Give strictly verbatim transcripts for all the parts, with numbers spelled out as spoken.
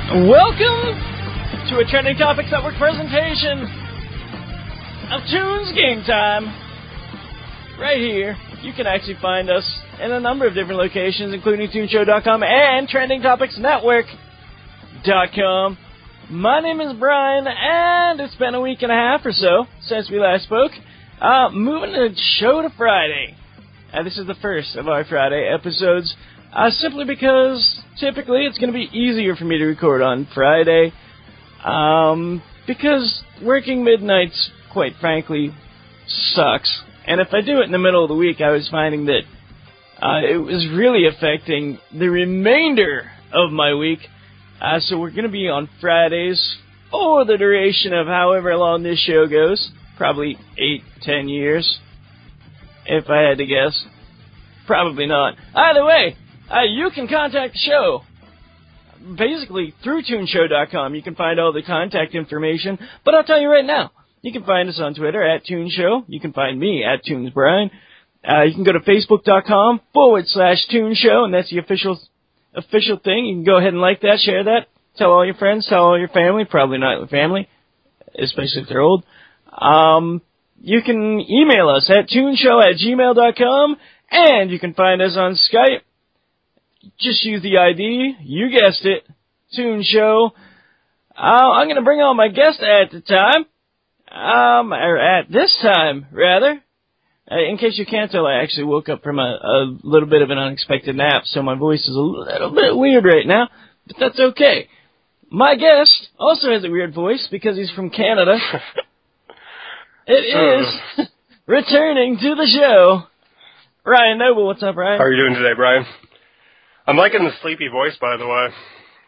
Welcome to a Trending Topics Network presentation of Tunes Game Time. Right here, you can actually find us in a number of different locations, including Tune Show dot com and Trending Topics Network dot com. My name is Brian, and it's been a week and a half or so since we last spoke. Uh, moving the show to Friday. Uh, this is the first of our Friday episodes, uh, simply because typically it's going to be easier for me to record on Friday, um, because working midnights, quite frankly, sucks. And if I do it in the middle of the week, I was finding that uh, it was really affecting the remainder of my week. Uh, so we're going to be on Fridays for the duration of however long this show goes. Probably eight, ten years, if I had to guess. Probably not. Either way, uh, you can contact the show basically through Tune Show dot com. You can find all the contact information. But I'll tell you right now, you can find us on Twitter at TuneShow. You can find me at TunesBrian. Uh, you can go to Facebook.com forward slash TuneShow, and that's the official official thing. You can go ahead and like that, share that, tell all your friends, tell all your family, probably not your family, especially if they're old. Um, you can email us at tuneshow at gmail dot com, and you can find us on Skype. Just use the I D, you guessed it, TuneShow. Uh, I'm going to bring on my guest at the time, um, or at this time, rather. Uh, in case you can't tell, I actually woke up from a, a little bit of an unexpected nap, so my voice is a little bit weird right now, but that's okay. My guest also has a weird voice because he's from Canada. It is returning to the show, Ryan Noble. What's up, Ryan? How are you doing today, Brian? I'm liking the sleepy voice, by the way.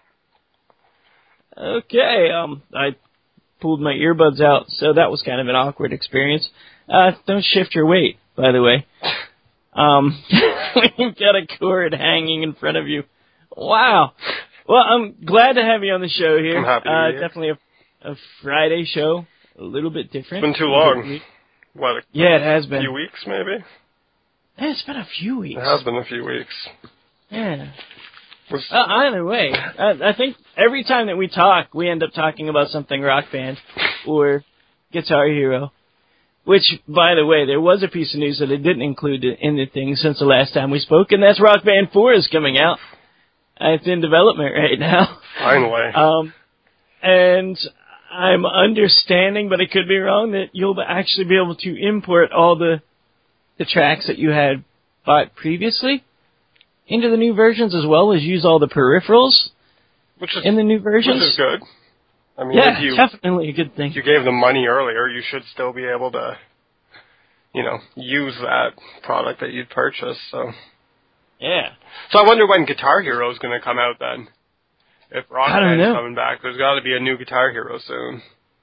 Okay, um, I pulled my earbuds out, so that was kind of an awkward experience. Uh, don't shift your weight, by the way. Um, you've got a cord hanging in front of you. Wow. Well, I'm glad to have you on the show here. I'm happy to uh, be here. Definitely a, a Friday show, a little bit different. It's been too long. What, a yeah, it has been. few weeks, maybe? Yeah, it's been a few weeks. It has been a few weeks. Yeah. Was, Uh, either way, I, I think every time that we talk, we end up talking about something Rock Band or Guitar Hero. Which, by the way, there was a piece of news that I didn't include in the thing since the last time we spoke, and that's Rock Band four is coming out. Uh, it's in development right now. Finally. Um, and I'm understanding, but I could be wrong, that you'll actually be able to import all the the tracks that you had bought previously into the new versions, as well as use all the peripherals which is, in the new versions. Which is good. I mean, yeah, if you, definitely a good thing. if you gave them money earlier, you should still be able to, you know, use that product that you'd purchased, so. Yeah. So I wonder when Guitar Hero is going to come out then. If Rock Band's coming back, there's got to be a new Guitar Hero soon.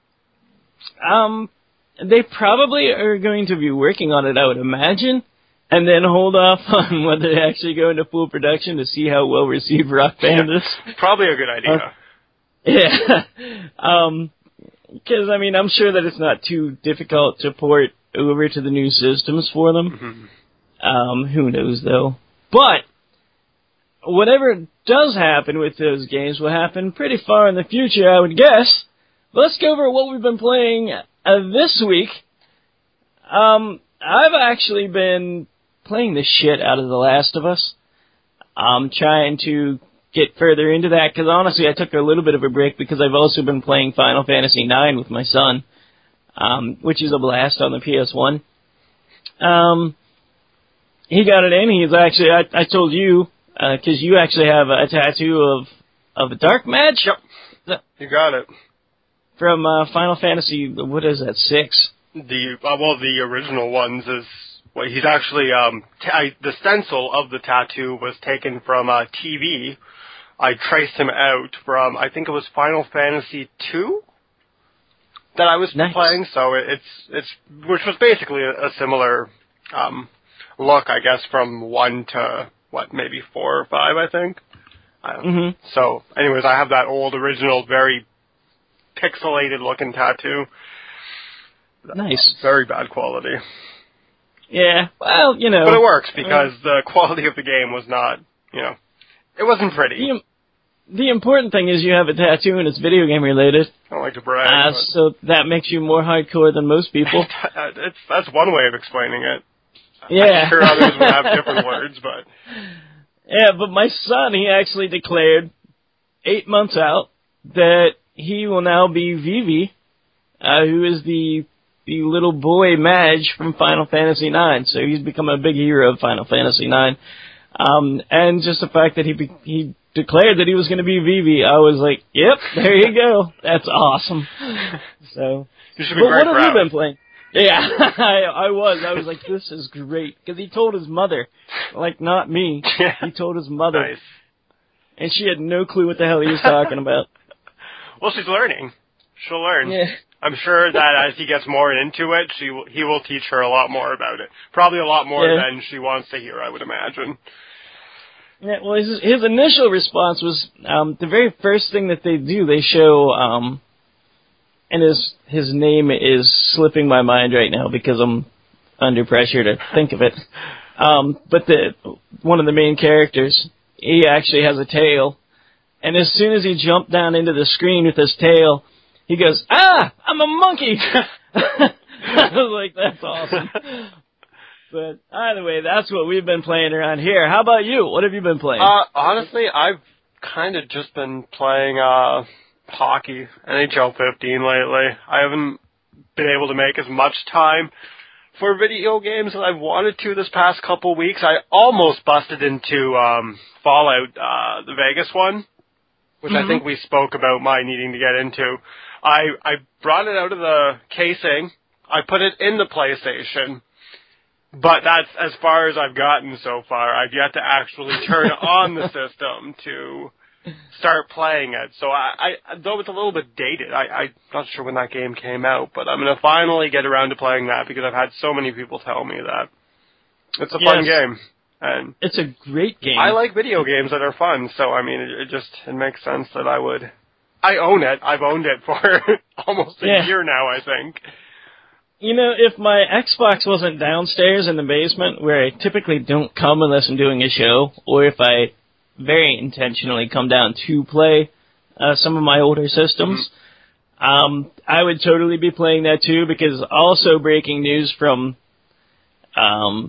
Um, they probably are going to be working on it, I would imagine, and then hold off on whether they actually go into full production to see how well received Rock Band is. Probably a good idea. Uh, yeah. Um, because, I mean, I'm sure that it's not too difficult to port over to the new systems for them. Mm-hmm. Um, who knows, though. But whatever does happen with those games will happen pretty far in the future, I would guess. But let's go over what we've been playing uh, this week. Um, I've actually been playing the shit out of The Last of Us. I'm trying to get further into that, because honestly I took a little bit of a break because I've also been playing Final Fantasy nine with my son, um, which is a blast on the P S one. Um, he got it in. He's actually, I, I told you, because uh, you actually have a, a tattoo of, of a Dark Match? Yep. You got it. From uh, Final Fantasy, what is that, six? The, uh, well, the original ones is, well, he's actually, um, t- I, the stencil of the tattoo was taken from a T V. I traced him out from, I think it was Final Fantasy two that I was nice. playing, so it, it's, it's, which was basically a, a similar, um, look, I guess, from one to, what, maybe four or five, I think. I don't know. Mm-hmm. So, anyways, I have that old, original, very pixelated looking tattoo. Nice. Very bad quality. Yeah, well, you know. But it works because uh, the quality of the game was not, you know, it wasn't pretty. You, the important thing is you have a tattoo and it's video game related. I don't like to brag. Uh, so that makes you more hardcore than most people. it's, that's one way of explaining it. Yeah. I'm sure others would have different words, but... Yeah, but my son, he actually declared eight months out that he will now be Vivi, uh, who is the the little boy Madge from Final Fantasy nine. So he's become a big hero of Final Fantasy nine. Um, and just the fact that he be, he declared that he was going to be Vivi, I was like, yep, there you go. That's awesome. So, you should be but very what proud. have you been playing? Yeah, I, I was. I was like, this is great. Because he told his mother, like, not me. Yeah. He told his mother. Nice. And she had no clue what the hell he was talking about. Well, she's learning. She'll learn. Yeah. I'm sure that as he gets more into it, she will, he will teach her a lot more about it. Probably a lot more yeah. than she wants to hear, I would imagine. Yeah, well, his, his initial response was, um, the very first thing that they do, they show, um, and his his name is slipping my mind right now because I'm under pressure to think of it. Um, but the one of the main characters, he actually has a tail, and as soon as he jumped down into the screen with his tail, he goes, "Ah, I'm a monkey!" I was like, "That's awesome." But either way, that's what we've been playing around here. How about you? What have you been playing? Uh, honestly, I've kind of just been playing uh, hockey, N H L fifteen lately. I haven't been able to make as much time for video games as I've wanted to this past couple weeks. I almost busted into um, Fallout, uh, the Vegas one, which mm-hmm. I think we spoke about my needing to get into. I, I brought it out of the casing. I put it in the PlayStation. But that's as far as I've gotten so far. I've yet to actually turn on the system to start playing it. So I, I though it's a little bit dated, I, I'm not sure when that game came out, but I'm going to finally get around to playing that because I've had so many people tell me that it's a yes. fun game. And it's a great game. I like video games that are fun, so I mean, it, it just it makes sense that I would. I own it. I've owned it for almost a yeah. year now, I think. You know, if my Xbox wasn't downstairs in the basement, where I typically don't come unless I'm doing a show, or if I very intentionally come down to play uh, some of my older systems, mm-hmm. um, I would totally be playing that too, because also breaking news from, um,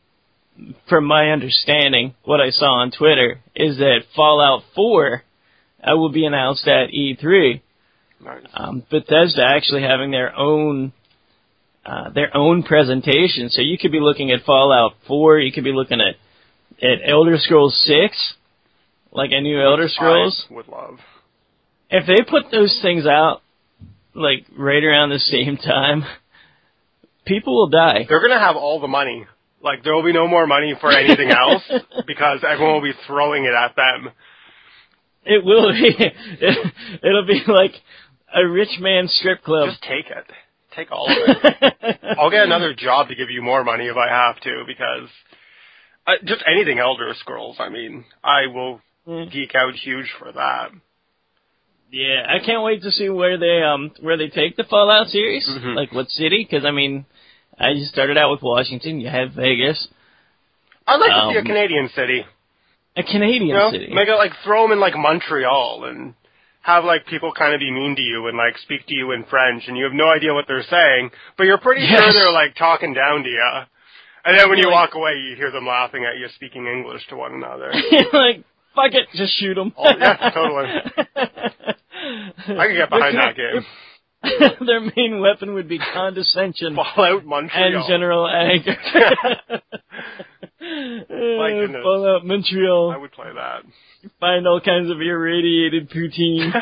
from my understanding, what I saw on Twitter, is that Fallout four uh, will be announced at E three. Nice. Um, Bethesda actually having their own Uh, their own presentation. So you could be looking at Fallout four, you could be looking at, at Elder Scrolls six, like a new Elder Scrolls. I would love. If they put those things out, like, right around the same time, people will die. They're going to have all the money. Like, there will be no more money for anything else, because everyone will be throwing it at them. It will be. It'll be like a rich man's strip club. Just take it. Take all of it. I'll get another job to give you more money if I have to, because uh, just anything Elder Scrolls, I mean, I will mm. geek out huge for that. Yeah, I can't wait to see where they um where they take the Fallout series, mm-hmm. like what city, because I mean, I just started out with Washington, you have Vegas. I'd like um, to see a Canadian city. A Canadian you know, city? Make it, like, throw them in, like, Montreal, and have, like, people kind of be mean to you and, like, speak to you in French, and you have no idea what they're saying, but you're pretty yes. sure they're, like, talking down to you. And then when you like, walk away, you hear them laughing at you, speaking English to one another. Like, fuck it, just shoot them. Oh, yeah, totally. I can get behind that game. Their main weapon would be condescension. Fallout Montreal. And general anger. My goodness. Fallout Montreal. I would play that. Find all kinds of irradiated poutine.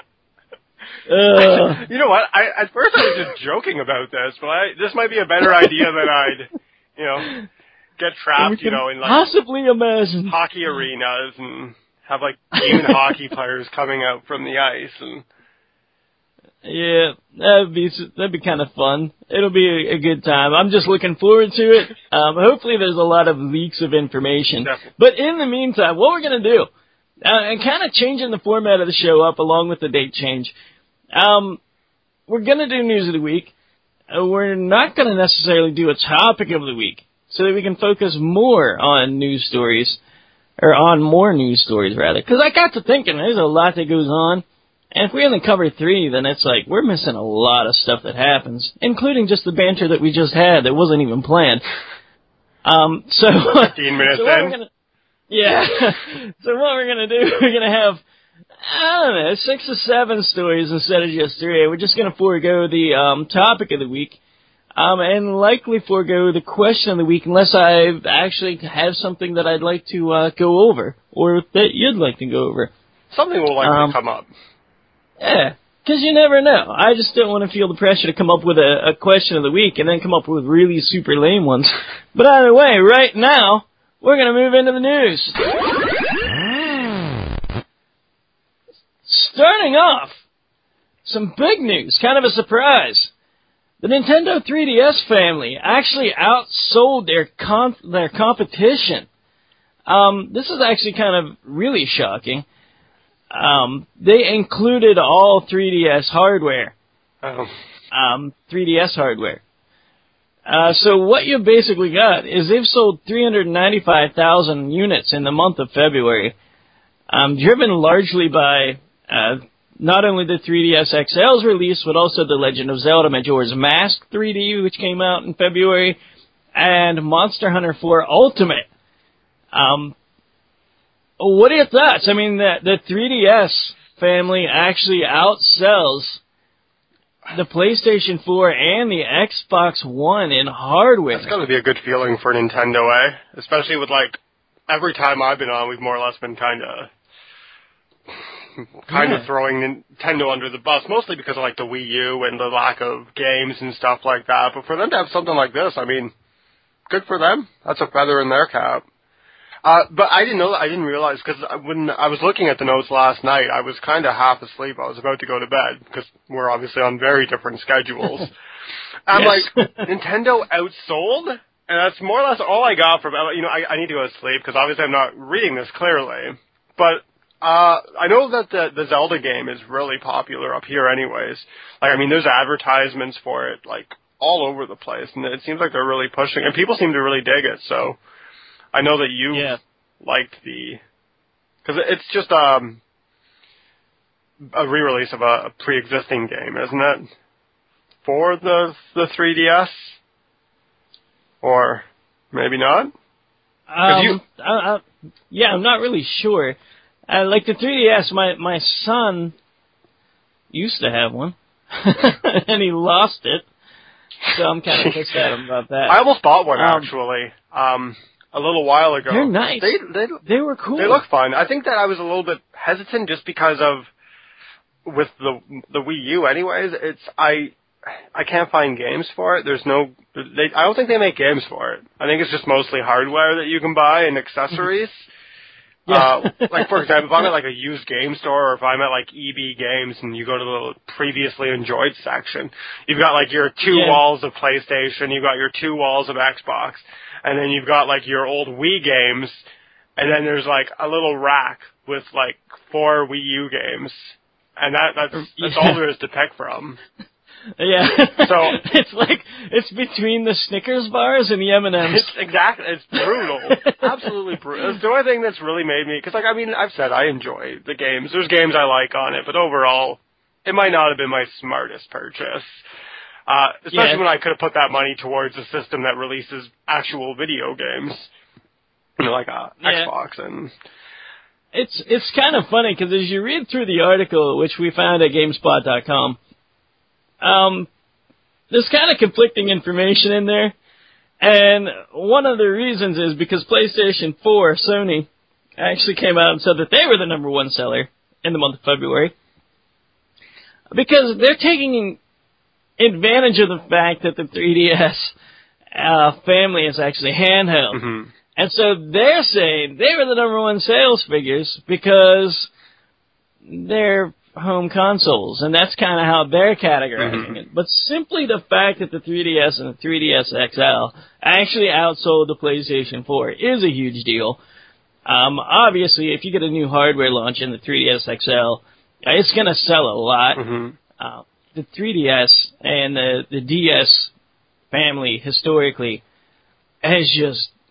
uh. You know what? I at first I was just joking about this, but I, this might be a better idea than I'd, you know, get trapped, you know, in like possibly imagine hockey arenas and have like demon hockey players coming out from the ice and. Yeah, that'd be that'd be kind of fun. It'll be a, a good time. I'm just looking forward to it. Um, hopefully, there's a lot of leaks of information. Definitely. But in the meantime, what we're gonna do, uh, and kind of changing the format of the show up along with the date change, um, we're gonna do news of the week. Uh, we're not gonna necessarily do a topic of the week, so that we can focus more on news stories. or on more news stories, rather. Because I got to thinking, there's a lot that goes on. And if we only cover three, then it's like, we're missing a lot of stuff that happens, including just the banter that we just had that wasn't even planned. Um, so, fifteen minutes so what in. we're gonna, yeah. So what we're gonna do, we're gonna have, I don't know, six or seven stories instead of just three. We're just gonna forego the, um, topic of the week, um, and likely forego the question of the week unless I actually have something that I'd like to, uh, go over, or that you'd like to go over. Something will likely um, come up. Yeah, because you never know. I just don't want to feel the pressure to come up with a, a question of the week and then come up with really super lame ones. But either way, right now, we're going to move into the news. Starting off, some big news, kind of a surprise. The Nintendo three D S family actually outsold their con- their competition. Um, this is actually kind of really shocking. Um, they included all three D S hardware. Oh. Um, three D S hardware. Uh, so what you basically got is they've sold three hundred ninety-five thousand units in the month of February, um, driven largely by uh, not only the three D S X L's release, but also the Legend of Zelda Majora's Mask three D, which came out in February, and Monster Hunter four Ultimate. Um, What are your thoughts? I mean, the, the three D S family actually outsells the PlayStation four and the Xbox One in hardware. That's got to be a good feeling for Nintendo, eh? Especially with, like, every time I've been on, we've more or less been kind of kind yeah. of throwing Nintendo under the bus, mostly because of, like, the Wii U and the lack of games and stuff like that. But for them to have something like this, I mean, good for them. That's a feather in their cap. Uh, but I didn't know that. I didn't realize, because when I was looking at the notes last night, I was kind of half asleep. I was about to go to bed, because we're obviously on very different schedules. I'm yes. like, Nintendo outsold? And that's more or less all I got from, you know, I, I need to go to sleep, because obviously I'm not reading this clearly. But uh, I know that the, the Zelda game is really popular up here anyways. Like, I mean, there's advertisements for it, like, all over the place. And it seems like they're really pushing, and people seem to really dig it, so I know that you yeah. liked the, because it's just um, a re-release of a, a pre-existing game, isn't it? For the the three D S, or maybe not. Um, you, I, I, yeah, I'm not really sure. Uh, like the three D S, my my son used to have one, and he lost it. So I'm kind of pissed at him about that. I almost bought one um, actually. Um. A little while ago. They're nice. They, they, they were cool. They look fun. I think that I was a little bit hesitant just because of, with the the Wii U anyways, it's, I I can't find games for it. There's no, they, I don't think they make games for it. I think it's just mostly hardware that you can buy and accessories. yeah. uh, like, for example, if I'm at like a used game store, or if I'm at like E B Games and you go to the previously enjoyed section, you've got like your two yeah. walls of PlayStation, you've got your two walls of Xbox, and then you've got, like, your old Wii games, and then there's, like, a little rack with, like, four Wii U games. And that that's, that's yeah. all there is to pick from. Yeah. So it's like, it's between the Snickers bars and the M and M's. It's exactly, it's brutal. Absolutely brutal. It's the only thing that's really made me, because, like, I mean, I've said I enjoy the games. There's games I like on it, but overall, it might not have been my smartest purchase. Uh, especially yeah. when I could have put that money towards a system that releases actual video games, you know, like a yeah. Xbox. And it's it's kind of funny because as you read through the article, which we found at GameSpot dot com, um, there's kind of conflicting information in there, and one of the reasons is because PlayStation four, Sony, actually came out and said that they were the number one seller in the month of February because they're taking advantage of the fact that the three D S uh, family is actually handheld. Mm-hmm. And so they're saying they were the number one sales figures because they're home consoles, and that's kind of how they're categorizing mm-hmm. it. But simply the fact that the three D S and the three D S X L actually outsold the PlayStation four is a huge deal. Um, obviously, if you get a new hardware launch in the three D S X L, it's going to sell a lot. Mm-hmm. Uh, the three D S and the, the D S family historically has just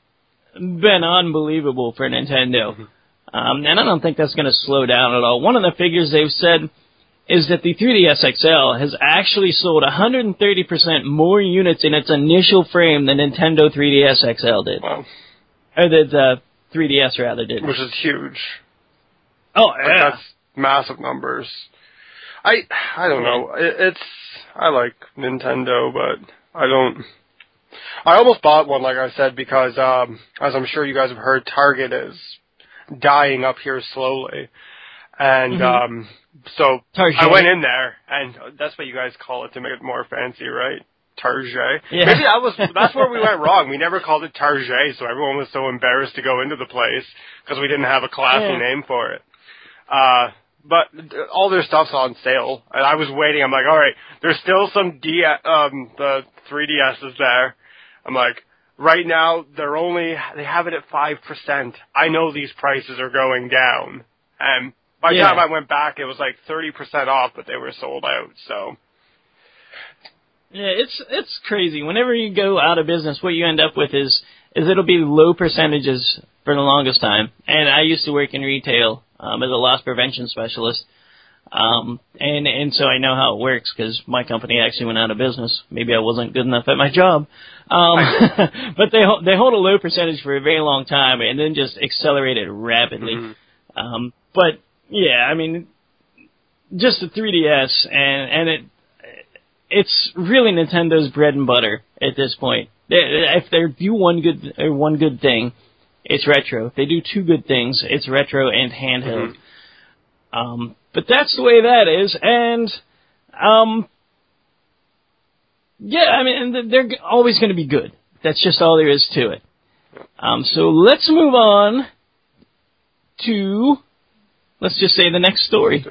been unbelievable for Nintendo. Mm-hmm. Um, and I don't think that's going to slow down at all. One of the figures they've said is that the three D S X L has actually sold one hundred thirty percent more units in its initial frame than Nintendo three D S X L did. Wow. Or that the three D S, rather, did. Which is huge. Oh, yeah. Like, that's massive numbers. I I don't know. It, it's I like Nintendo, but I don't. I almost bought one, like I said, because um, as I'm sure you guys have heard, Target is dying up here slowly, and mm-hmm. um, so Target. I went in there, and that's what you guys call it to make it more fancy, right? Target. Yeah. Maybe I was. That's where we went wrong. We never called it Target, so everyone was so embarrassed to go into the place because we didn't have a classy yeah. name for it. Uh, but all their stuff's on sale, and I was waiting. I'm like, all right, there's still some D, um, the three D S's there. I'm like, right now they're only they have it at five percent. I know these prices are going down, and by the yeah. time I went back, it was like thirty percent off, but they were sold out. So. Yeah, it's it's crazy. Whenever you go out of business, what you end up with is is it'll be low percentages for the longest time. And I used to work in retail um, as a loss prevention specialist, um, and and so I know how it works because my company actually went out of business. Maybe I wasn't good enough at my job, um, but they they hold a low percentage for a very long time and then just accelerate it rapidly. Mm-hmm. Um, but yeah, I mean, just the three D S and and it. It's really Nintendo's bread and butter at this point. If they do one good or one good thing, it's retro. If they do two good things, it's retro and handheld. Mm-hmm. Um, but that's the way that is, and um, yeah, I mean they're always going to be good. That's just all there is to it. Um, so let's move on to let's just say the next story.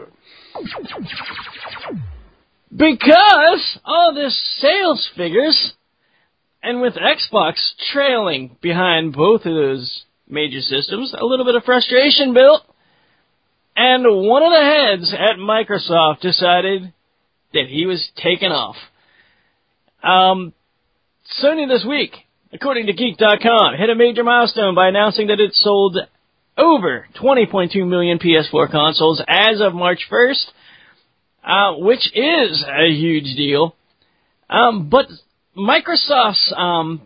Because all this sales figures, and with Xbox trailing behind both of those major systems, a little bit of frustration built, and one of the heads at Microsoft decided that he was taken off. Um, Sony this week, according to Geek dot com, hit a major milestone by announcing that it sold over twenty point two million P S four consoles as of March first, Uh, which is a huge deal. Um, but Microsoft's um,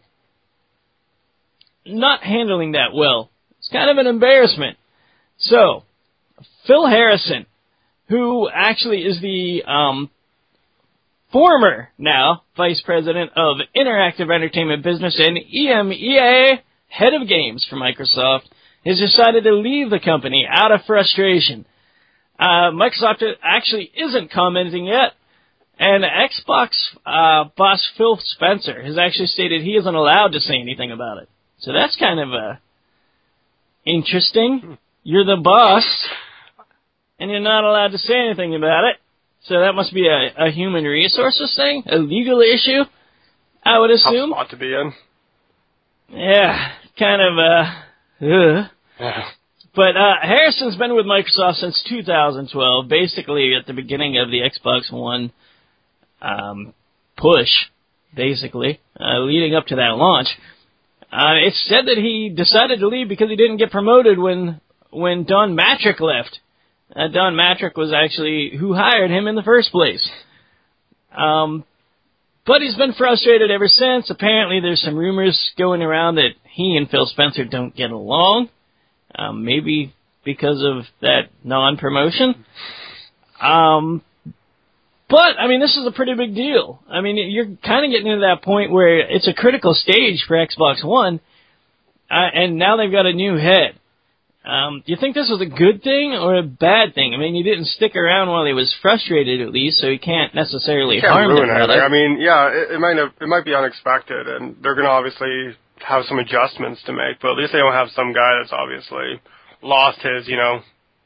not handling that well. It's kind of an embarrassment. So, Phil Harrison, who actually is the um, former, now, Vice President of Interactive Entertainment Business and E M E A Head of Games for Microsoft, has decided to leave the company out of frustration. Uh, Microsoft actually isn't commenting yet, and Xbox uh, boss Phil Spencer has actually stated he isn't allowed to say anything about it. So that's kind of uh, interesting. You're the boss, and you're not allowed to say anything about it. So that must be a, a human resources thing, a legal issue, I would assume. Tough spot to be in. Yeah, kind of, uh, ugh. Yeah. But uh, Harrison's been with Microsoft since two thousand twelve, basically at the beginning of the Xbox One um, push, basically, uh, leading up to that launch. Uh, it's said that he decided to leave because he didn't get promoted when when Don Mattrick left. Uh, Don Mattrick was actually who hired him in the first place. Um, but he's been frustrated ever since. Apparently there's some rumors going around that he and Phil Spencer don't get along. Um, maybe because of that non-promotion. Um, but, I mean, this is a pretty big deal. I mean, you're kind of getting to that point where it's a critical stage for Xbox One, uh, and now they've got a new head. Um, do you think this was a good thing or a bad thing? I mean, he didn't stick around while he was frustrated, at least, so he can't necessarily he can't harm ruin the anything. I mean, yeah, it, it might have, it might be unexpected, and they're going to obviously have some adjustments to make, but at least they don't have some guy that's obviously lost his, you know,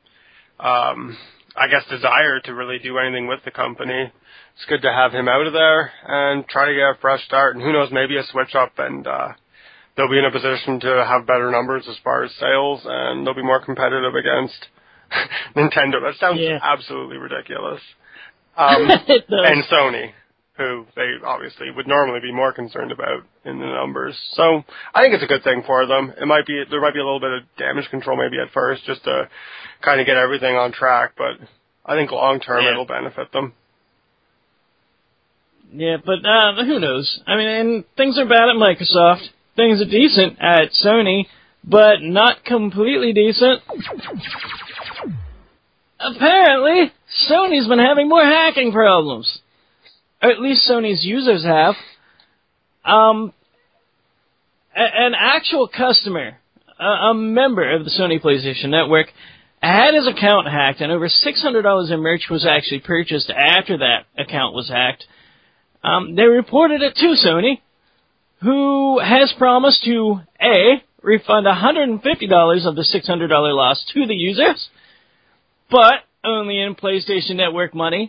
um, I guess desire to really do anything with the company. It's good to have him out of there and try to get a fresh start, and who knows, maybe a switch up, and uh, they'll be in a position to have better numbers as far as sales, and they'll be more competitive against Nintendo. That sounds yeah. absolutely ridiculous. Um, and Sony. who they obviously would normally be more concerned about in the numbers. So I think it's a good thing for them. It might be there might be a little bit of damage control maybe at first, just to kind of get everything on track. But I think long term yeah. it'll benefit them. Yeah, but uh, who knows? I mean, and things are bad at Microsoft. Things are decent at Sony, but not completely decent. Apparently, Sony's been having more hacking problems. Or at least Sony's users have. Um, a- an actual customer, a-, a member of the Sony PlayStation Network, had his account hacked, and over six hundred dollars in merch was actually purchased after that account was hacked. Um, they reported it to Sony, who has promised to, A, refund one hundred fifty dollars of the six hundred dollars loss to the users, but only in PlayStation Network money.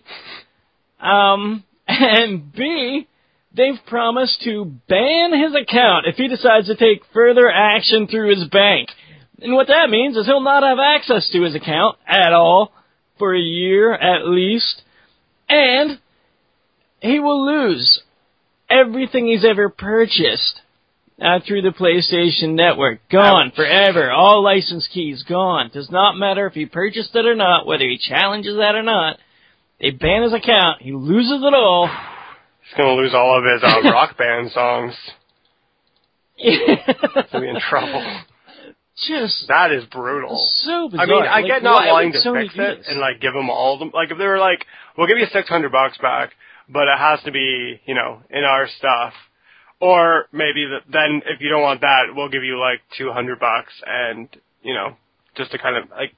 Um, and B, they've promised to ban his account if he decides to take further action through his bank. And what that means is he'll not have access to his account at all for a year at least, and he will lose everything he's ever purchased uh, through the PlayStation Network. Gone Ouch. forever. All license keys gone. Does not matter if he purchased it or not, whether he challenges that or not. They ban his account. He loses it all. He's going to lose all of his uh, rock band songs. He's going to be in trouble. Just that is brutal. So bizarre. I mean, I like, get not wanting to Sony fix it this? and like give them all of them. Like if they were like, we'll give you six hundred bucks back, but it has to be, you know, in our stuff. Or maybe the, then if you don't want that, we'll give you like two hundred bucks and, you know, just to kind of like,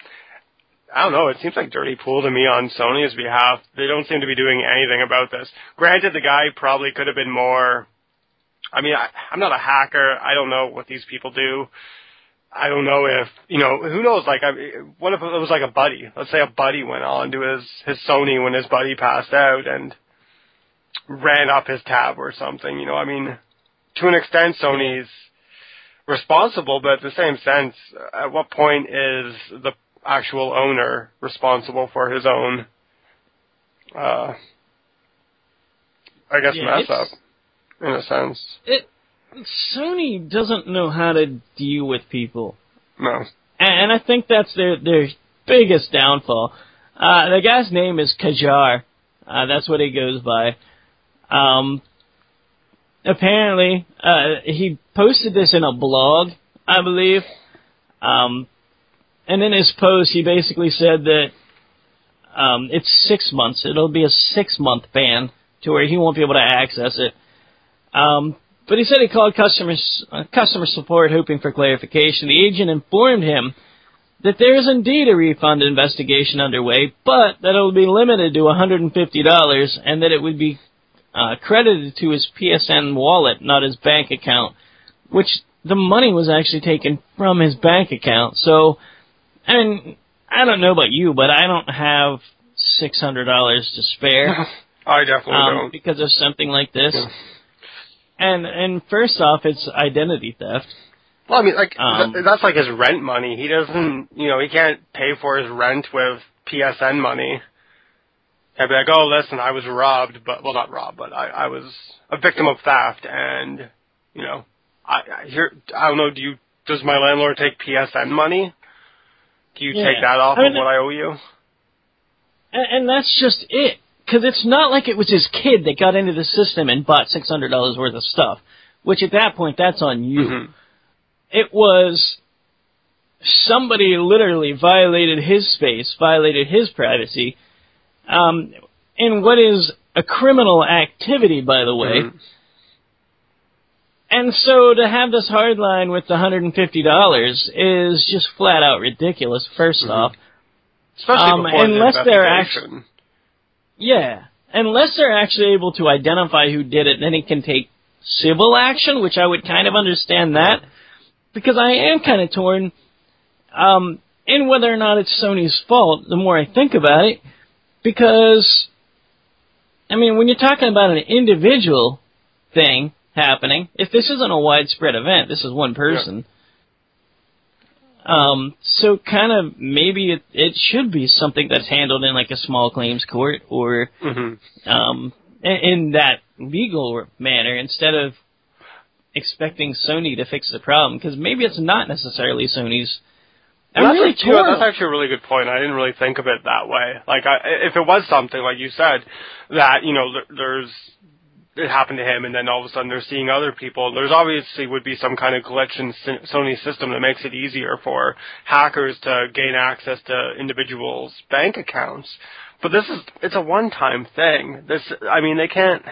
I don't know, it seems like dirty pool to me on Sony's behalf. They don't seem to be doing anything about this. Granted, the guy probably could have been more, I mean, I, I'm not a hacker. I don't know what these people do. I don't know if, you know, who knows, like, I, what if it was like a buddy? Let's say a buddy went on to his, his Sony when his buddy passed out and ran up his tab or something, you know, I mean, to an extent Sony's responsible, but at the same sense, at what point is the actual owner responsible for his own, uh, I guess, yeah, mess up, in a sense? It, Sony doesn't know how to deal with people. No. And, and I think that's their, their biggest downfall. Uh, the guy's name is Kajar. Uh, that's what he goes by. Um, apparently, uh, he posted this in a blog, I believe. Um, and in his post, he basically said that, um, it's six months. It'll be a six-month ban to where he won't be able to access it. Um, But he said he called customer, uh, customer support hoping for clarification. The agent informed him that there is indeed a refund investigation underway, but that it will be limited to one hundred fifty dollars and that it would be uh, credited to his P S N wallet, not his bank account, which the money was actually taken from his bank account. So, I mean, I don't know about you, but I don't have six hundred dollars to spare. I definitely um, don't. Because of something like this. Yeah. And and first off, it's identity theft. Well, I mean, like, Um, th- that's like his rent money. He doesn't, you know, he can't pay for his rent with P S N money. I'd be like, oh, listen, I was robbed, but, well, not robbed, but I, I was a victim of theft, and, you know, I, I here, I don't know, do you, does my landlord take P S N money? Do you Yeah. take that off I mean, of what I owe you? And, and that's just it. Because it's not like it was his kid that got into the system and bought six hundred dollars worth of stuff, which at that point, that's on you. Mm-hmm. It was somebody literally violated his space, violated his privacy, um, in what is a criminal activity, by the way. Mm-hmm. And so to have this hard line with the one hundred fifty dollars is just flat out ridiculous, first Mm-hmm. off. Especially um, before unless the they're investigation. actually, yeah, unless they're actually able to identify who did it, then it can take civil action, which I would kind of understand that, because I am kind of torn um, in whether or not it's Sony's fault, the more I think about it, because, I mean, when you're talking about an individual thing happening, if this isn't a widespread event, this is one person, yeah. Um, so kind of maybe it, it should be something that's handled in like a small claims court or, mm-hmm. um, in, in that legal manner instead of expecting Sony to fix the problem, because maybe it's not necessarily Sony's. I'm well, really that's, torn. You know, that's actually a really good point. I didn't really think of it that way. Like, I, if it was something, like you said, that, you know, there's, it happened to him, and then all of a sudden they're seeing other people, there's obviously would be some kind of glitch in Sony's system that makes it easier for hackers to gain access to individuals' bank accounts. But this is, it's a one-time thing. This, I mean, they can't,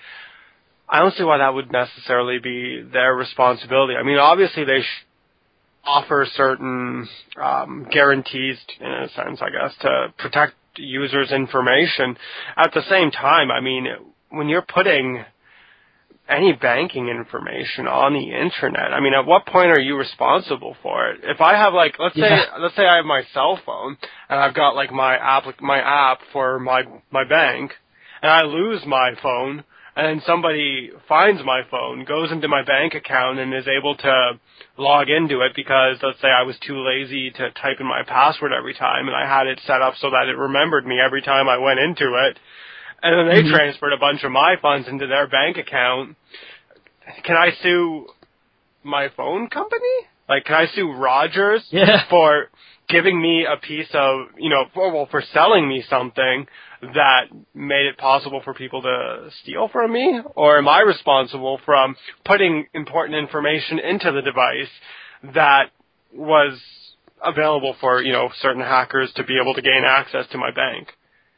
I don't see why that would necessarily be their responsibility. I mean, obviously they sh- offer certain um, guarantees, in a sense, I guess, to protect users' information. At the same time, I mean, when you're putting any banking information on the internet, I mean, at what point are you responsible for it? If I have, like, let's yeah. say, let's say I have my cell phone and I've got like my app, my app for my my bank, and I lose my phone. And then somebody finds my phone, goes into my bank account, and is able to log into it because, let's say, I was too lazy to type in my password every time, and I had it set up so that it remembered me every time I went into it. And then they mm-hmm. transferred a bunch of my funds into their bank account. Can I sue my phone company? Like, can I sue Rogers yeah. for giving me a piece of, you know, for, well, for selling me something that made it possible for people to steal from me? Or am I responsible from putting important information into the device that was available for, you know, certain hackers to be able to gain access to my bank?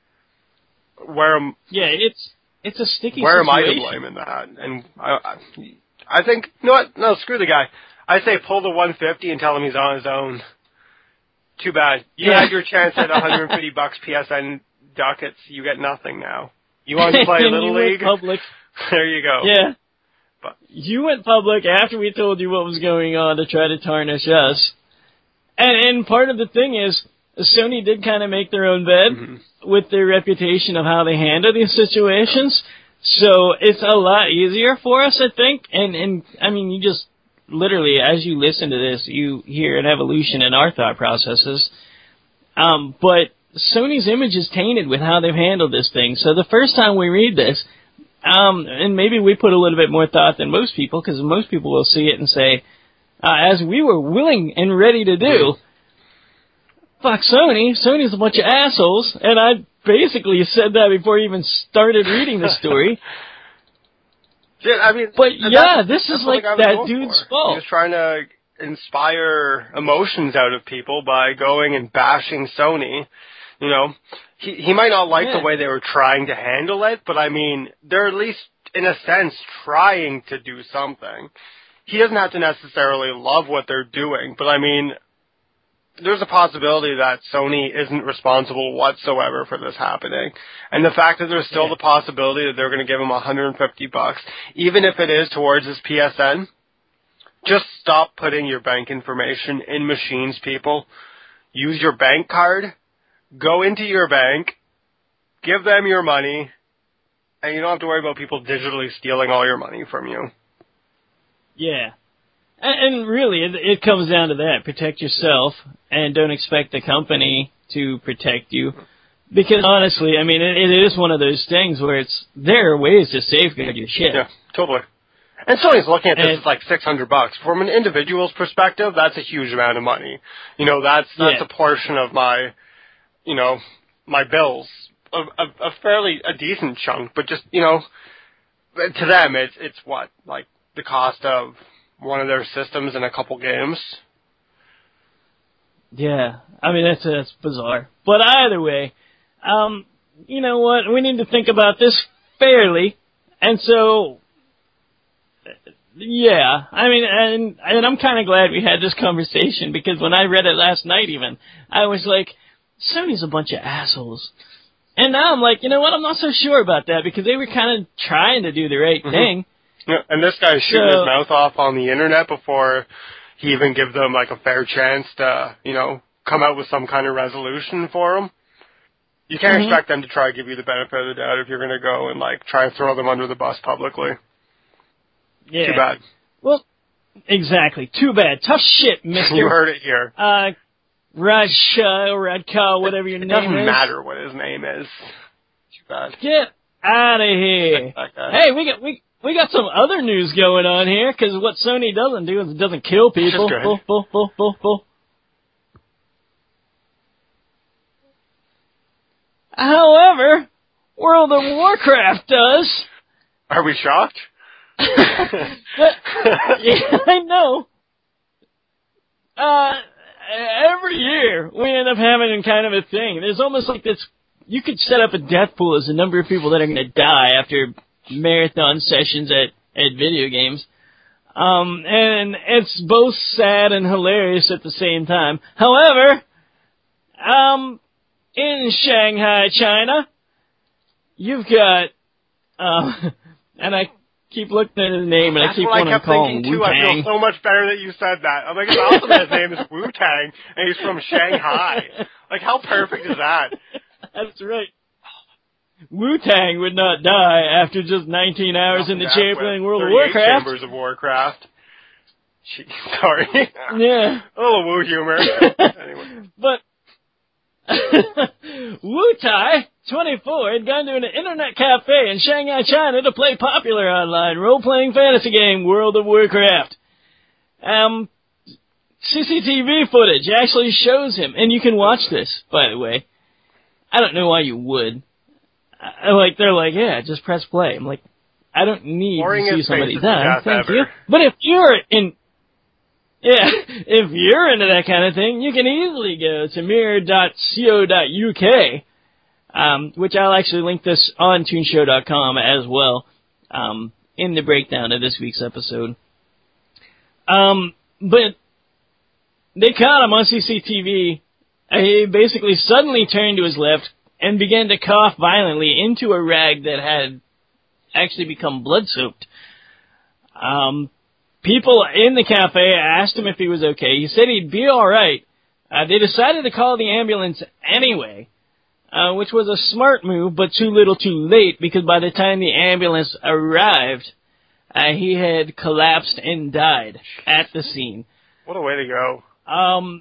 Where am, yeah, it's it's a sticky where situation. am I to blame in that? And I, I, I think, you know what? No, screw the guy. I say pull the one fifty and tell him he's on his own. Too bad. You yeah. had your chance at one hundred fifty bucks P S N ducats. You get nothing now. You want to play Little you League? Went public. There you go. Yeah. But you went public after we told you what was going on to try to tarnish us. And and part of the thing is, Sony did kind of make their own bed mm-hmm. with their reputation of how they handle these situations. So it's a lot easier for us, I think. And, and I mean, you just literally, as you listen to this, you hear an evolution in our thought processes. Um, but Sony's image is tainted with how they've handled this thing. So the first time we read this, um, and maybe we put a little bit more thought than most people, because most people will see it and say, uh, as we were willing and ready to do, fuck Sony, Sony's a bunch of assholes, and I basically said that before I even started reading the story. Yeah, I mean, but yeah, this is like that dude's for. fault. He was trying to inspire emotions out of people by going and bashing Sony. You know, he he might not like yeah. the way they were trying to handle it, but I mean, they're at least, in a sense, trying to do something. He doesn't have to necessarily love what they're doing, but I mean, there's a possibility that Sony isn't responsible whatsoever for this happening. And the fact that there's still yeah. the possibility that they're going to give him one hundred fifty bucks, even if it is towards his P S N, just stop putting your bank information in machines, people. Use your bank card, go into your bank, give them your money, and you don't have to worry about people digitally stealing all your money from you. Yeah. And really, it comes down to that. Protect yourself, and don't expect the company to protect you. Because honestly, I mean, it, it is one of those things where it's, there are ways to safeguard your shit. Yeah, totally. And Sony's looking at this and, as like six hundred bucks. From an individual's perspective, that's a huge amount of money. You know, that's, that's yeah. a portion of my, you know, my bills. A, a, a fairly, a decent chunk, but just, you know, to them, it's, it's what? Like the cost of one of their systems and a couple games. Yeah, I mean, that's, that's bizarre. But either way, um, you know what, we need to think about this fairly, and so, yeah, I mean, and, and I'm kind of glad we had this conversation, because when I read it last night even, I was like, Sony's a bunch of assholes. And now I'm like, you know what, I'm not so sure about that, because they were kind of trying to do the right mm-hmm. thing. Yeah, and this guy's shooting so, his mouth off on the internet before he even gives them like a fair chance to, you know, come out with some kind of resolution for him. You can't mm-hmm. expect them to try to give you the benefit of the doubt if you're going to go and like try and throw them under the bus publicly. Yeah. Too bad. Well, exactly. Too bad. Tough shit, mister. You heard it here. Uh, Rajka or Radka, whatever your it name is. It doesn't matter what his name is. Too bad. Get out of here. Hey, we got we we got some other news going on here, because what Sony doesn't do is it doesn't kill people. Bull, bull, bull, bull, bull. However, World of Warcraft does. Are we shocked? Yeah, I know. Uh, every year we end up having kind of a thing. There's almost like this. You could set up a death pool as the number of people that are going to die after marathon sessions at at video games. Um, and it's both sad and hilarious at the same time. However, um, in Shanghai, China, you've got, um, and I keep looking at his name, and That's I keep what wanting I to kept call thinking him too. I Wu-Tang. feel so much better that you said that. I'm like, it's awesome that his name is Wu-Tang, and he's from Shanghai. Like, how perfect is that? That's right. Wu-Tang would not die after just nineteen hours in the champion World of Warcraft. Chambers of Warcraft. Jeez, sorry. Yeah. A little Wu humor. Anyway. But Wu-Tai, twenty-four, had gone to an internet cafe in Shanghai, China to play popular online role-playing fantasy game World of Warcraft. Um, C C T V footage actually shows him, and you can watch this, by the way. I don't know why you would. I, like, they're like, yeah, just press play. I'm like, I don't need Boring to see somebody die. Thank ever. you. But if you're in, yeah, if you're into that kind of thing, you can easily go to mirror dot co dot U K, um, which I'll actually link this on toonshow dot com as well, um, in the breakdown of this week's episode. Um, but they caught him on C C T V. He basically suddenly turned to his left and began to cough violently into a rag that had actually become blood-soaked. Um, people in the cafe asked him if he was okay. He said he'd be all right. Uh, they decided to call the ambulance anyway, uh, which was a smart move, but too little too late, because by the time the ambulance arrived, uh, he had collapsed and died at the scene. What a way to go. Um,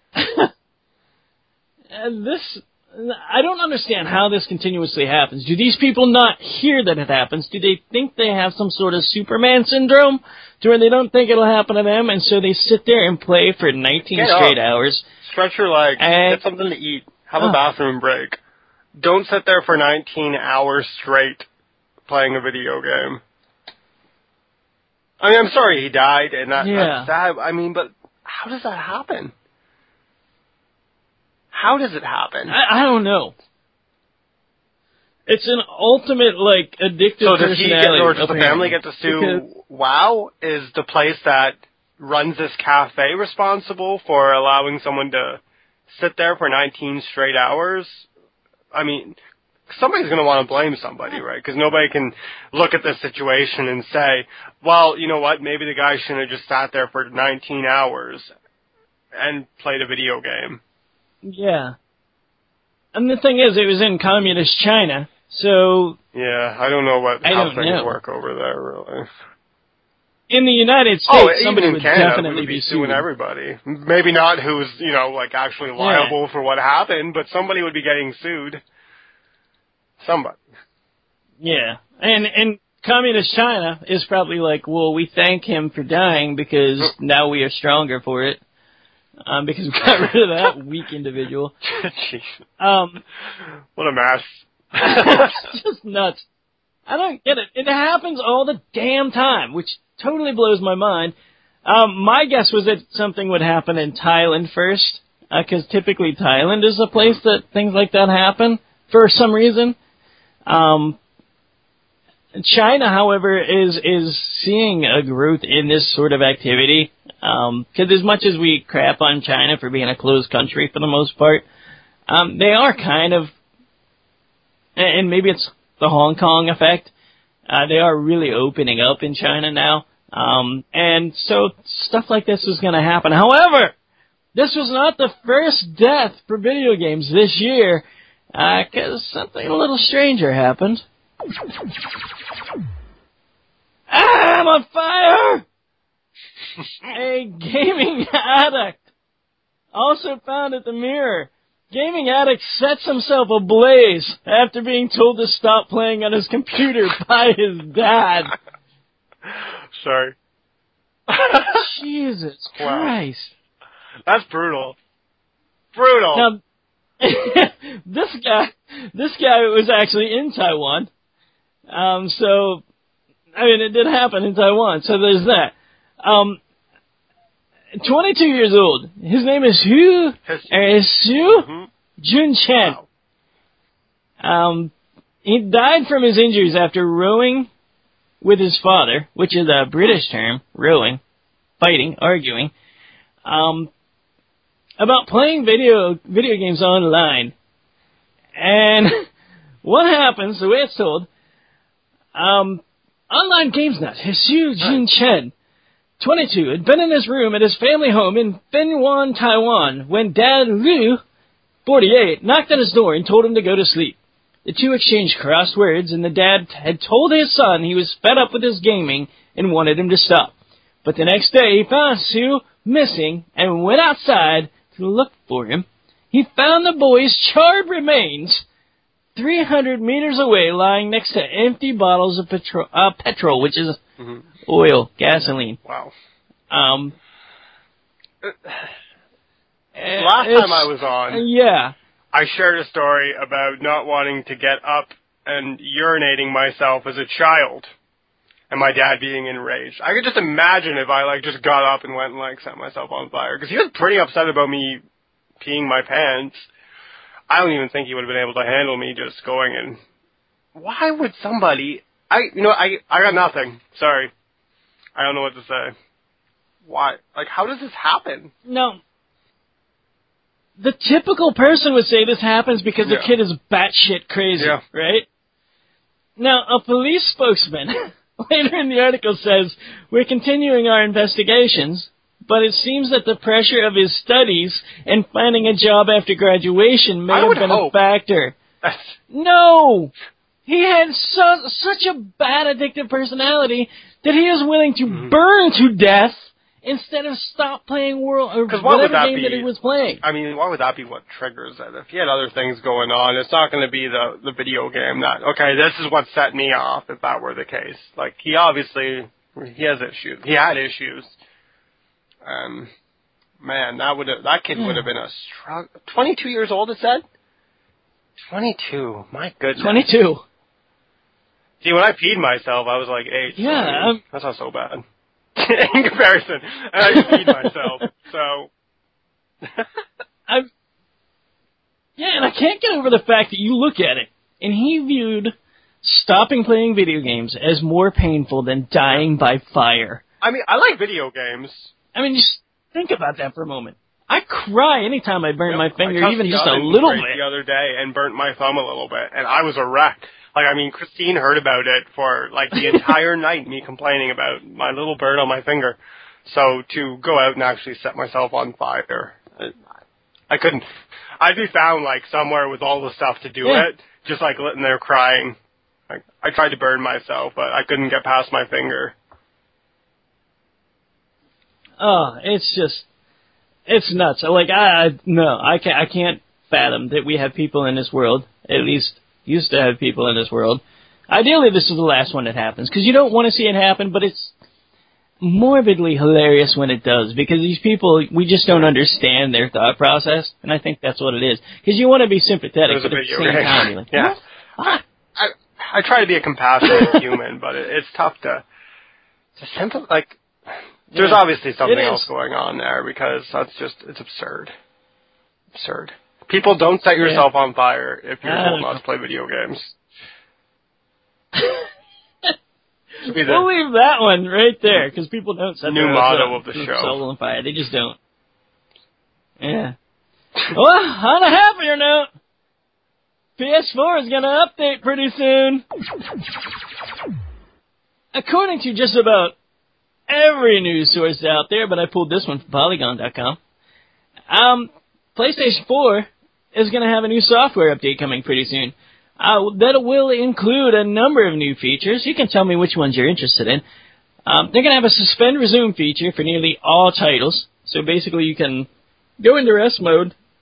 and this... I don't understand how this continuously happens. Do these people not hear that it happens? Do they think they have some sort of Superman syndrome to where they don't think it'll happen to them, and so they sit there and play for nineteen Get straight up. hours? Stretch your legs. And, get something to eat. Have oh. a bathroom break. Don't sit there for nineteen hours straight playing a video game. I mean, I'm sorry he died, and that, yeah. that's sad. I mean, but how does that happen? How does it happen? I, I don't know. It's an ultimate, like, addictive so does he get, or does apparently. the family get to sue because WoW? Is the place that runs this cafe responsible for allowing someone to sit there for nineteen straight hours? I mean, somebody's going to want to blame somebody, right? Because nobody can look at this situation and say, well, you know what, maybe the guy shouldn't have just sat there for nineteen hours and played a video game. Yeah. And the thing is, it was in communist China, so... Yeah, I don't know what I how don't things know. work over there, really. In the United States, oh, somebody even in would Canada, definitely we would be, be suing sued. everybody. Maybe not who's, you know, like actually liable yeah. for what happened, but somebody would be getting sued. Somebody. Yeah. And and communist China is probably like, well, we thank him for dying because now we are stronger for it. Um, because we got rid of that weak individual. Jeez. Um, what a mess. It's just nuts. I don't get it. It happens all the damn time, which totally blows my mind. Um, my guess was that something would happen in Thailand first, because uh, typically Thailand is a place that things like that happen for some reason. Um, China, however, is is seeing a growth in this sort of activity. Um, because as much as we crap on China for being a closed country for the most part, um, they are kind of, and maybe it's the Hong Kong effect, uh, they are really opening up in China now. Um, and so stuff like this is going to happen. However, this was not the first death for video games this year, uh, cause something a little stranger happened. I'm on fire! A gaming addict, also found at the Mirror, Gaming addict sets himself ablaze after being told to stop playing on his computer by his dad. Sorry. Jesus Wow. Christ. That's brutal. Brutal. Now, this guy, this guy was actually in Taiwan. Um, so, I mean, it did happen in Taiwan, so there's that. Um, twenty-two years old. His name is Hu, er, Su mm-hmm. Jun Chen. Wow. Um, he died from his injuries after rowing with his father, which is a British term, rowing, fighting, arguing, um, about playing video video games online. And what happens, the way it's told, um, online games nut, Hisu Jin Chen, twenty-two, had been in his room at his family home in Binwan, Taiwan, when Dad Liu, forty-eight, knocked on his door and told him to go to sleep. The two exchanged cross words, and the dad had told his son he was fed up with his gaming and wanted him to stop. But the next day, he found Su missing and went outside to look for him. He found the boy's charred remains three hundred meters away, lying next to empty bottles of petro- uh, petrol, which is mm-hmm. oil, gasoline. Wow. Um, Last time I was on, yeah, I shared a story about not wanting to get up and urinating myself as a child, and my dad being enraged. I could just imagine if I like just got up and went and like set myself on fire, because he was pretty upset about me peeing my pants. I don't even think he would have been able to handle me just going and. Why would somebody? I you know I I got nothing. Sorry, I don't know what to say. Why? Like, how does this happen? No. The typical person would say this happens because yeah. the kid is batshit crazy, yeah. right? Now, a police spokesman later in the article says, "We're continuing our investigations, but it seems that the pressure of his studies and finding a job after graduation may I have would been hope. a factor." No! He had su- such a bad addictive personality that he was willing to mm-hmm. burn to death instead of stop playing world or whatever that game be? that he was playing. I mean, why would that be what triggers it? If he had other things going on, it's not going to be the, the video game that, okay, this is what set me off, if that were the case. Like, he obviously, he has issues. He had issues. Um, man, that would have, that kid yeah. would have been a struggle. twenty-two years old, it said? twenty-two, my goodness. twenty-two. See, when I peed myself, I was like eight. Yeah. So I mean, that's not so bad. In comparison. And I just peed myself, so. I'm, yeah, and I can't get over the fact that you look at it, and he viewed stopping playing video games as more painful than dying by fire. I mean, I like video games. I mean, just think about that for a moment. I cry anytime I burn yep, my finger, I even just a oven little right bit. The other day and burnt my thumb a little bit, and I was a wreck. Like, I mean, Christine heard about it for, like, the entire night, me complaining about my little burn on my finger. So, to go out and actually set myself on fire, I couldn't. I'd be found, like, somewhere with all the stuff to do yeah. it, just, like, sitting there crying. Like, I tried to burn myself, but I couldn't get past my finger. Oh, it's just, it's nuts. Like, I, no, I can't, I can't fathom that we have people in this world, at least used to have people in this world. Ideally, this is the last one that happens, because you don't want to see it happen, but it's morbidly hilarious when it does, because these people, we just don't understand their thought process, and I think that's what it is. Because you want to be sympathetic, but at the same time, you're like, yeah. I, I, I try to be a compassionate human, but it, it's tough to, to simple, like, there's yeah, obviously something else going on there, because that's just, it's absurd. Absurd. People, don't set yourself yeah. on fire if you're told not to play video games. We'll leave that one right there, because people don't set new motto of the show on fire. They just don't. Yeah. Well, on a happier note, P S four is going to update pretty soon. According to just about every news source out there, but I pulled this one from Polygon dot com, um, PlayStation four is going to have a new software update coming pretty soon. Uh, that will include a number of new features. You can tell me which ones you're interested in. Um, they're going to have a suspend resume feature for nearly all titles. So basically you can go into rest mode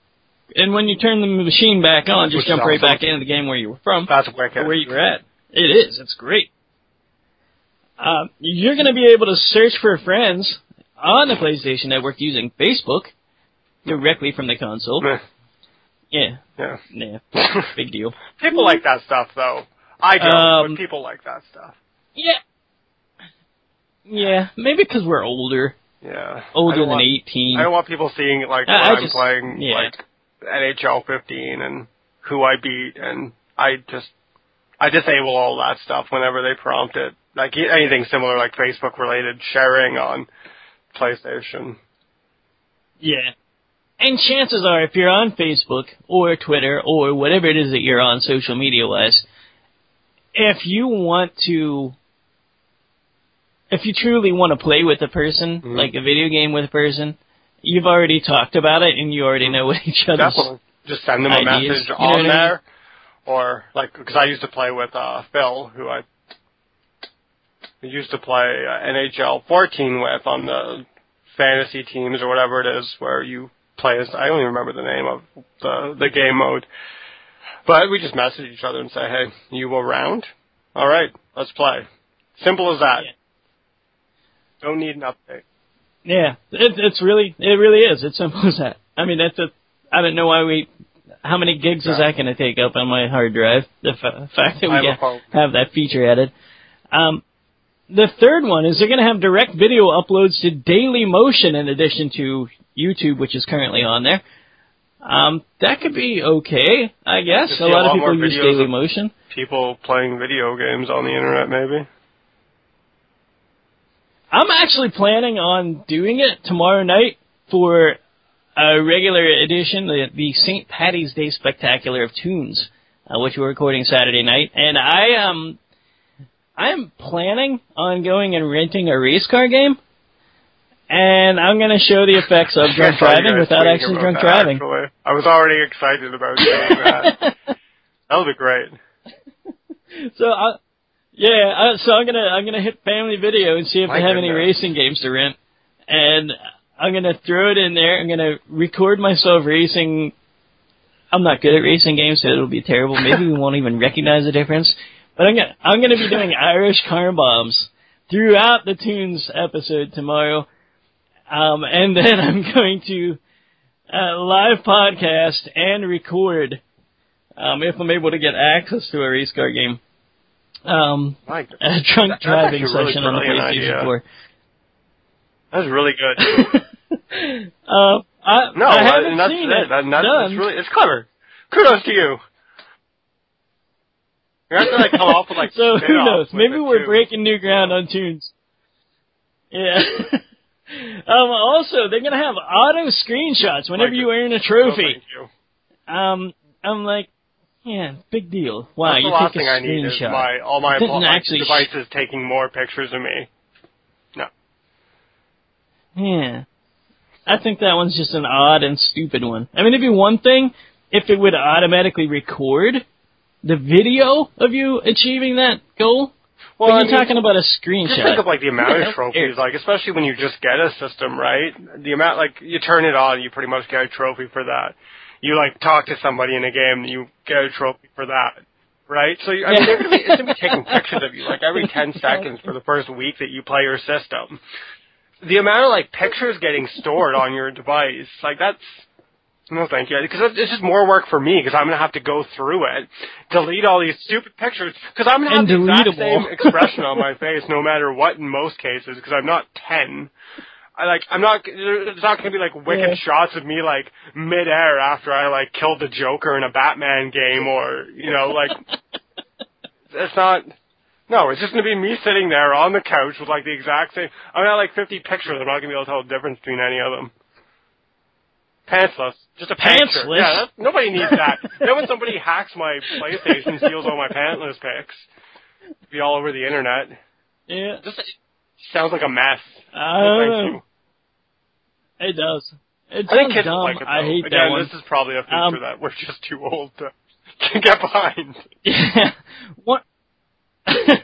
and when you turn the machine back on, just Which jump is right awesome. back into the game where you were from. That's wicked. Or where you were at. It is. It's great. Um, you're going to be able to search for friends on the PlayStation Network using Facebook directly from the console. Meh. Yeah. Yeah. Yeah. Big deal. People like that stuff, though. I don't, Um, but people like that stuff. Yeah. Yeah. Maybe because we're older. Yeah. Older than want, eighteen. I don't want people seeing, like, I, when I I'm just, playing, yeah. like, N H L fifteen and who I beat, and I just, I disable all that stuff whenever they prompt it. Like, anything similar, like Facebook-related sharing on PlayStation. Yeah. And chances are, if you're on Facebook or Twitter or whatever it is that you're on social media-wise, if you want to, if you truly want to play with a person, mm-hmm. like a video game with a person, you've already talked about it and you already mm-hmm. know what each other's Definitely. Just send them a ideas, message you know on what I mean? there. Or, like, because I used to play with uh, Phil, who I used to play uh, N H L fourteen with on the fantasy teams or whatever it is, where you play as, I don't even remember the name of the the game mode. But we just message each other and say, hey, you around? All right, let's play. Simple as that. Yeah. Don't need an update. Yeah, it, it's really, it really is. It's simple as that. I mean, that's a, I don't know why we, how many gigs yeah. is that going to take up on my hard drive? The f- fact that we get, have that feature added. Um, the third one is they're going to have direct video uploads to Dailymotion in addition to YouTube, which is currently on there. Um, that could be okay, I guess. A lot, a lot of people use Dailymotion. People playing video games on the internet, maybe. I'm actually planning on doing it tomorrow night for a regular edition, the, the Saint Patty's Day Spectacular of Tunes, uh, which we're recording Saturday night. And I um, I am planning on going and renting a race car game, and I'm going to show the effects of drunk driving without actually drunk that, driving. Actually. I was already excited about doing that. That'll be great. So I. Yeah, uh, so I'm gonna I'm gonna hit Family Video and see if My they have goodness. any racing games to rent, and I'm gonna throw it in there. I'm gonna record myself racing. I'm not good at racing games, so it'll be terrible. Maybe we won't even recognize the difference. But I'm gonna I'm gonna be doing Irish car bombs throughout the Tunes episode tomorrow, um, and then I'm going to uh, live podcast and record um, if I'm able to get access to a race car game. Um, a drunk that, driving really session on the PlayStation idea. four. That's really good. uh, I, no, I haven't I, that's seen it. it. That, that's, done. It's really, it's clever. Kudos to you. You're going to like come off with like. So who knows? Maybe we're too. breaking new ground on Tunes. Yeah. um. Also, they're gonna have auto screenshots whenever you earn a trophy. No, thank you. Um. I'm like. Yeah, big deal. Wow, That's you the last take a thing I need is my, all my, all my devices sh- taking more pictures of me. No. Yeah. I think that one's just an odd and stupid one. I mean, it'd be one thing if it would automatically record the video of you achieving that goal. Well, but you're I mean, talking about a screenshot. Just think of, like, the amount of trophies, like, especially when you just get a system, right? The amount, like, you turn it on, you pretty much get a trophy for that. You, like, talk to somebody in a game, and you get a trophy for that, right? So, I mean, they're gonna be, it's going to be taking pictures of you, like, every ten seconds for the first week that you play your system. The amount of, like, pictures getting stored on your device, like, that's, no thank you, because it's just more work for me, because I'm going to have to go through it, delete all these stupid pictures, because I'm going to have the exact same expression on my face no matter what in most cases, because I'm not ten. I like, I'm not, there's not going to be like wicked yeah. shots of me like mid-air after I like killed the Joker in a Batman game or, you know, like, it's not, no, it's just going to be me sitting there on the couch with like the exact same, I'm going to have like fifty pictures, I'm not going to be able to tell the difference between any of them. Pantsless. Just a pantsless. Pants yeah, that, nobody needs that. Then when somebody hacks my PlayStation, steals all my pantless pics, it'll be all over the internet. Yeah. Just, it sounds like a mess. I no, don't thank know. you. It does. It I think kids dumb. Like it, I hate Again, that one. this is probably a feature um, that we're just too old to, to get behind. Yeah. One,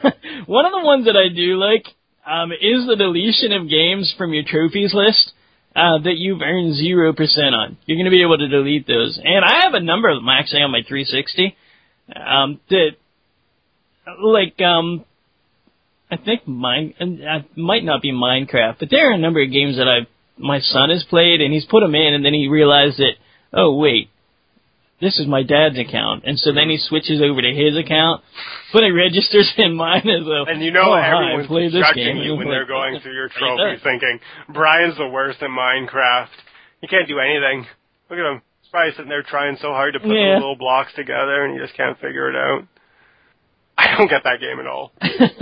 one of the ones that I do like um, is the deletion of games from your trophies list. uh, that you've earned zero percent on. You're going to be able to delete those. And I have a number of them actually on my three sixty um, that, like, um, I think mine, and it might not be Minecraft, but there are a number of games that I've, my son has played, and he's put them in, and then he realized that, oh, wait, this is my dad's account. And so then he switches over to his account, but it registers in mine as a... And you know oh, everyone's hi, this judging game. you when play they're going through your trophy, thinking, Brian's the worst at Minecraft. He can't do anything. Look at him. He's probably sitting there trying so hard to put yeah. the little blocks together, and he just can't figure it out. I don't get that game at all.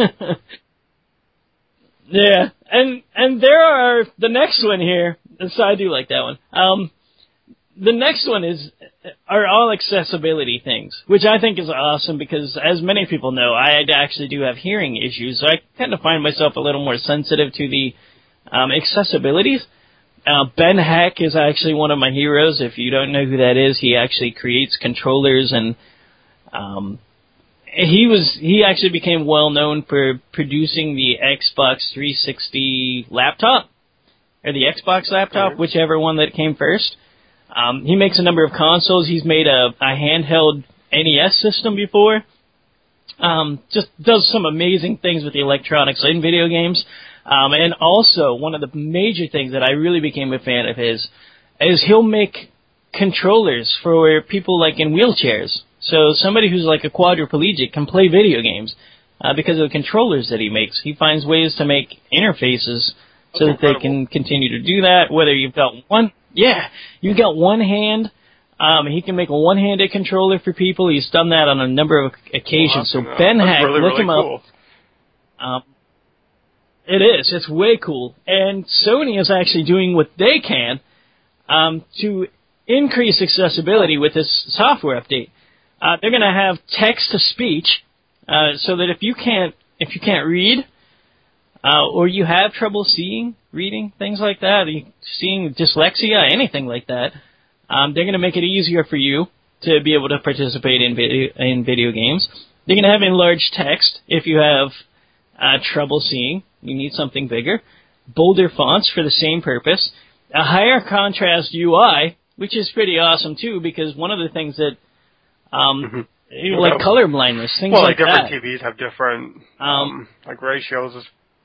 Yeah, and and there are... The next one here, so I do like that one. Um... The next one is are all accessibility things, which I think is awesome because, as many people know, I actually do have hearing issues, so I kind of find myself a little more sensitive to the um, accessibilities. Uh, Ben Heck is actually one of my heroes. If you don't know who that is, he actually creates controllers, and um, he was he actually became well known for producing the Xbox three sixty laptop or the Xbox laptop, mm-hmm. whichever one that came first. Um, he makes a number of consoles. He's made a, a handheld N E S system before. Um, just does some amazing things with the electronics in video games. Um, and also, one of the major things that I really became a fan of his is he'll make controllers for people like in wheelchairs. So somebody who's like a quadriplegic can play video games uh, because of the controllers that he makes. He finds ways to make interfaces so that they can continue to do that, whether you've got one... Yeah, you've got one hand. Um, he can make a one-handed controller for people. He's done that on a number of occasions. Well, so Ben Heck, really, look really him cool. up. Um, it is. It's way cool. And Sony is actually doing what they can um, to increase accessibility with this software update. Uh, they're going to have text-to-speech, uh, so that if you can't if you can't read uh, or you have trouble seeing. Reading, things like that, seeing dyslexia, anything like that, um, they're going to make it easier for you to be able to participate in video, in video games. They're going to have enlarged text if you have uh, trouble seeing. You need something bigger. Bolder fonts for the same purpose. A higher contrast U I, which is pretty awesome too, because one of the things that, um, mm-hmm. you know, like well, color blindness, things well, like, like that. Well, different T Vs have different, um, um, like ratios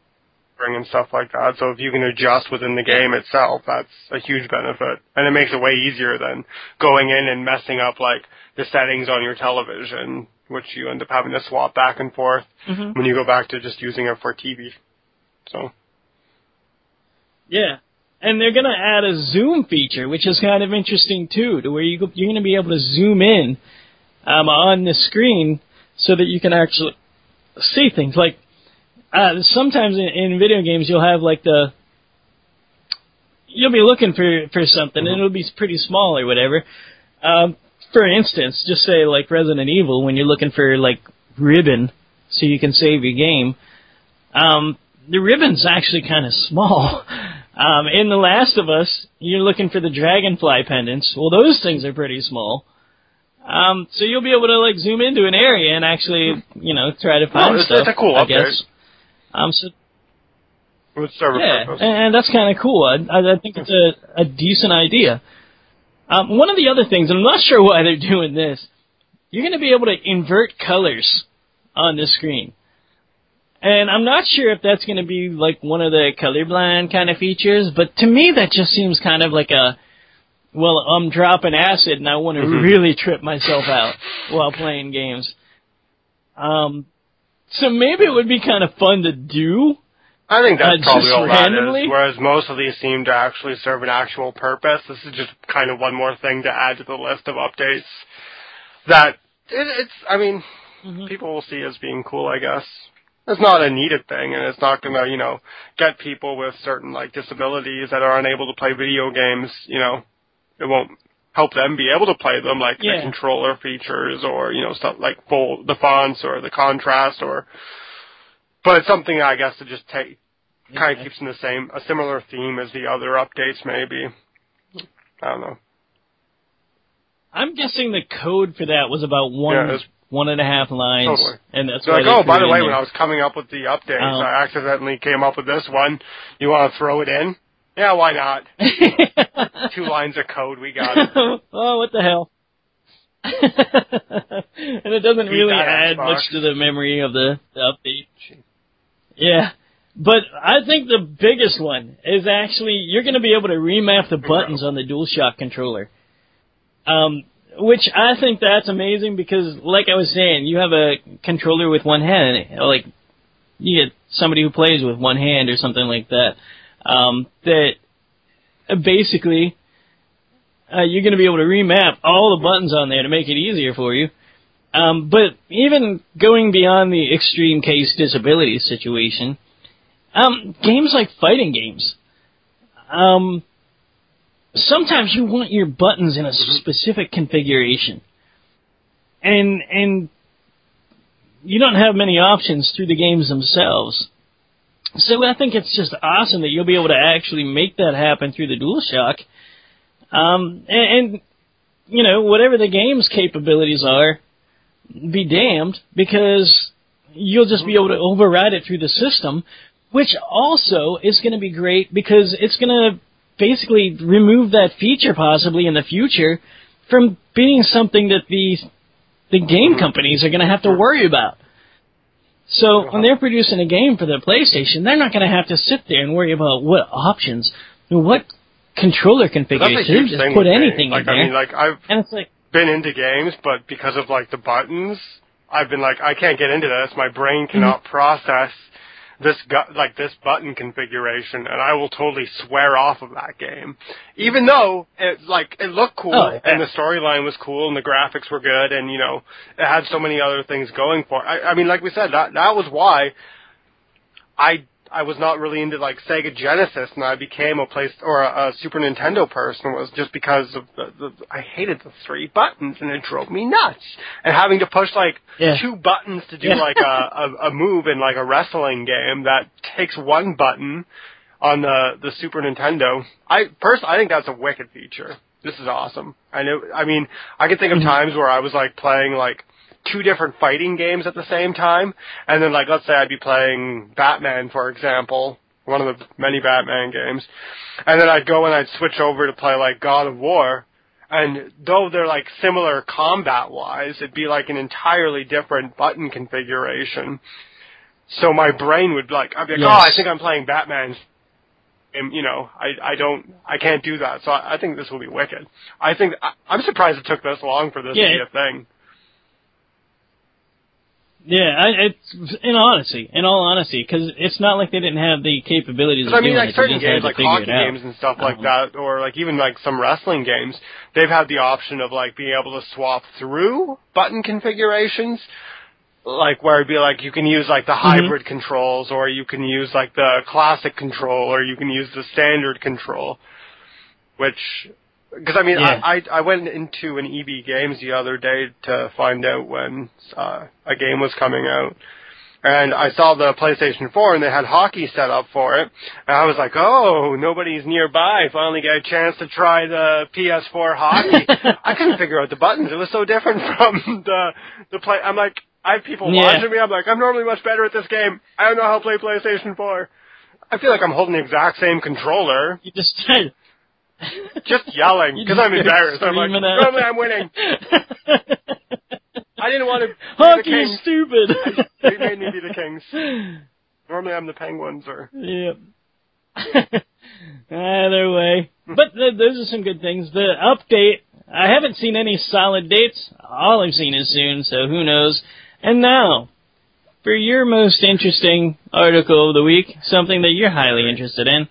and stuff like that. So if you can adjust within the game itself, that's a huge benefit. And it makes it way easier than going in and messing up like the settings on your television, which you end up having to swap back and forth mm-hmm. when you go back to just using it for T V. So. Yeah. And they're going to add a zoom feature, which is kind of interesting too, to where you go, you're going to be able to zoom in um, on the screen so that you can actually see things. Like, Uh, sometimes in, in video games you'll have like the you'll be looking for for something mm-hmm. and it'll be pretty small or whatever. Um, for instance, just say like Resident Evil when you're looking for like ribbon so you can save your game. Um, the ribbon's actually kind of small. Um, in The Last of Us, you're looking for the dragonfly pendants. Well, those things are pretty small. Um, so you'll be able to like zoom into an area and actually you know try to find no, it's, stuff. It's a cool I update. guess. Um, so, yeah, and, and that's kind of cool. I, I think it's a, a decent idea. Um, one of the other things, and I'm not sure why they're doing this, you're going to be able to invert colors on the screen. And I'm not sure if that's going to be like one of the colorblind kind of features, but to me that just seems kind of like a, well, I'm dropping acid and I want to mm-hmm. really trip myself out while playing games. Um... So maybe it would be kind of fun to do. I think that's uh, probably all randomly. that is, whereas most of these seem to actually serve an actual purpose. This is just kind of one more thing to add to the list of updates that it, it's, I mean, mm-hmm. people will see as being cool, I guess. It's not a needed thing, and it's not going to, you know, get people with certain, like, disabilities that are unable to play video games, you know, it won't help them be able to play them, like yeah. the controller features or, you know, stuff like full, the fonts or the contrast or, but it's something I guess to just take, yeah. kind of keeps in the same, a similar theme as the other updates maybe. I don't know. I'm guessing the code for that was about one, yeah, one and a half lines. Totally. And that's so why like, oh, by the way, there. when I was coming up with the updates, um, I accidentally came up with this one. You want to throw it in? Yeah, why not? Two lines of code, we got it. Oh, what the hell? And it doesn't really add Xbox. much to the memory of the, the update. Yeah. But I think the biggest one is actually you're going to be able to remap the buttons on the DualShock controller. Um, which I think that's amazing because, like I was saying, you have a controller with one hand. Like, you get somebody who plays with one hand or something like that. Um, that basically uh, you're going to be able to remap all the buttons on there to make it easier for you. Um, but even going beyond the extreme case disability situation, um, games like fighting games, um, sometimes you want your buttons in a specific configuration, and and you don't have many options through the games themselves. So I think it's just awesome that you'll be able to actually make that happen through the DualShock. Um, and, and, you know, whatever the game's capabilities are, be damned, because you'll just be able to override it through the system, which also is going to be great because it's going to basically remove that feature possibly in the future from being something that the, the game companies are going to have to worry about. So when they're producing a game for the PlayStation, they're not going to have to sit there and worry about what options, what controller configuration. Just put anything like, in there. I mean, like I've and it's like, been into games, but because of like the buttons, I've been like, I can't get into this. My brain cannot mm-hmm. process this gu- like this button configuration, and I will totally swear off of that game, even though it like it looked cool oh, yeah. and the storyline was cool and the graphics were good, and you know it had so many other things going for it. I, I mean, like we said, that that was why I I was not really into like Sega Genesis, and I became a place or a, a Super Nintendo person was just because of the, the I hated the three buttons, and it drove me nuts. And having to push like yeah. two buttons to do yeah. like a, a a move in like a wrestling game that takes one button on the the Super Nintendo. I personally I think that's a wicked feature. This is awesome. I know. I mean, I can think of mm-hmm. times where I was like playing like two different fighting games at the same time, and then, like, let's say I'd be playing Batman, for example, one of the many Batman games, and then I'd go and I'd switch over to play, like, God of War, and though they're, like, similar combat-wise, it'd be, like, an entirely different button configuration. So my brain would, like, I'd be like, yes. oh, I think I'm playing Batman. And, you know, I I don't, I can't do that, so I, I think this will be wicked. I think, I, I'm surprised it took this long for this yeah. to be a thing. Yeah, I, it's in honesty, in all honesty, because it's not like they didn't have the capabilities of I mean, doing like it. certain games, like hockey games and stuff like um, that, or like even like some wrestling games, they've had the option of like being able to swap through button configurations, like where it'd be like you can use like the hybrid mm-hmm. controls, or you can use like the classic control, or you can use the standard control, which. Because, I mean, yeah. I, I I went into an E B Games the other day to find out when uh, a game was coming out. And I saw the PlayStation four, and they had hockey set up for it. And I was like, oh, nobody's nearby. Finally get a chance to try the P S four hockey. I couldn't figure out the buttons. It was so different from the the play. I'm like, I have people yeah. watching me. I'm like, I'm normally much better at this game. I don't know how to play PlayStation four. I feel like I'm holding the exact same controller. You just said... Just yelling, because I'm embarrassed. I'm like, normally I'm winning. I didn't want to be Hockey the Kings. Is stupid. I, they made me be the Kings. Normally I'm the Penguins. Or Yep. Either way. But th- those are some good things. The update, I haven't seen any solid dates. All I've seen is soon, so who knows. And now, for your most interesting article of the week, something that you're highly interested in.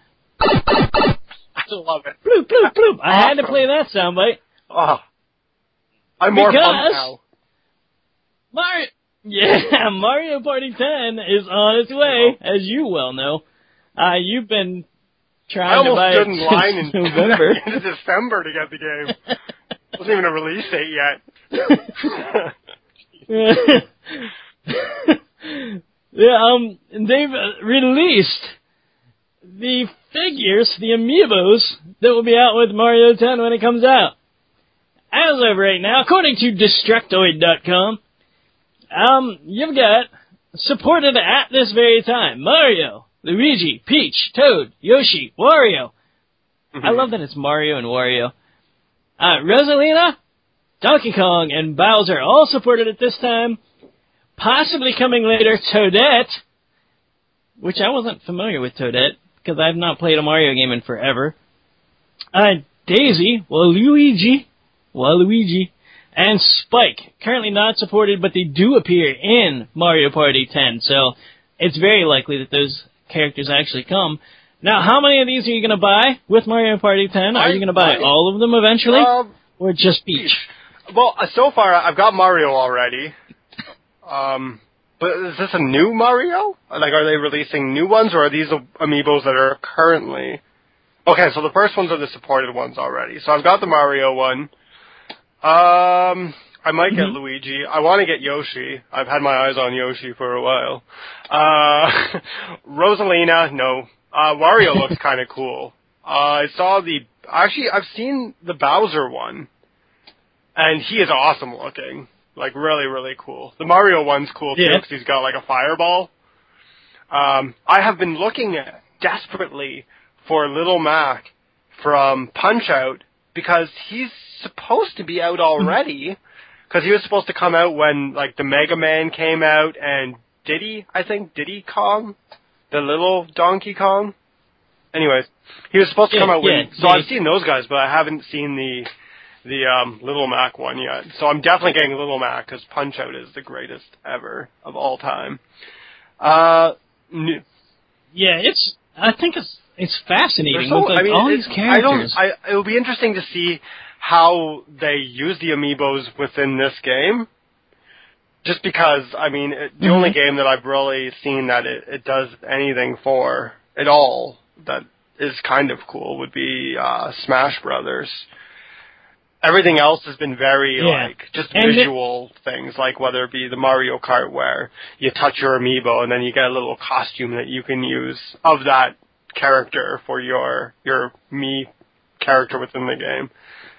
I love it. Bloop, bloop, bloop. I awesome. had to play that soundbite. Oh. I'm more because pumped now. Mario, yeah, Mario Party ten is on its way, oh. as you well know. Uh, you've been trying to buy it I almost stood in line in November. in December to get the game. It wasn't even a release date yet. yeah, um, they've uh, released the figures, the amiibos, that will be out with Mario ten when it comes out. As of right now, according to Destructoid dot com, um, you've got, supported at this very time, Mario, Luigi, Peach, Toad, Yoshi, Wario. Mm-hmm. I love that it's Mario and Wario. Uh, Rosalina, Donkey Kong, and Bowser all supported at this time. Possibly coming later, Toadette, which I wasn't familiar with Toadette, because I've not played a Mario game in forever. Uh, Daisy, Waluigi, Waluigi, and Spike, currently not supported, but they do appear in Mario Party ten, so it's very likely that those characters actually come. Now, how many of these are you going to buy with Mario Party ten? Are I, you going to buy I, all of them eventually, um, or just Peach? Well, so far I've got Mario already. Um, but is this a new Mario? Like, are they releasing new ones, or are these amiibos that are currently... Okay, so the first ones are the supported ones already. So I've got the Mario one. Um, I might get mm-hmm. Luigi. I want to get Yoshi. I've had my eyes on Yoshi for a while. Uh, Rosalina, no. Uh, Wario looks kind of cool. Uh, I saw the... Actually, I've seen the Bowser one. And he is awesome looking. Like, really, really cool. The Mario one's cool, too, because yeah. he's got, like, a fireball. Um, I have been looking desperately for Little Mac from Punch-Out, because he's supposed to be out already, because he was supposed to come out when, like, the Mega Man came out, and Diddy, I think, Diddy Kong? The little Donkey Kong? Anyways, he was supposed to yeah, come out when... Yeah, so yeah. I've seen those guys, but I haven't seen the... the um, Little Mac one yet. So I'm definitely getting Little Mac, because Punch-Out is the greatest ever of all time. Uh, n- yeah, it's, I think it's it's fascinating so, with like, I mean, all it, these characters. I don't, I, it'll be interesting to see how they use the amiibos within this game. Just because, I mean, it, the mm-hmm. only game that I've really seen that it, it does anything for at all that is kind of cool would be uh, Smash Brothers. Everything else has been very, yeah. like, just and visual it, things, like whether it be the Mario Kart where you touch your amiibo and then you get a little costume that you can use of that character for your your Mii character within the game.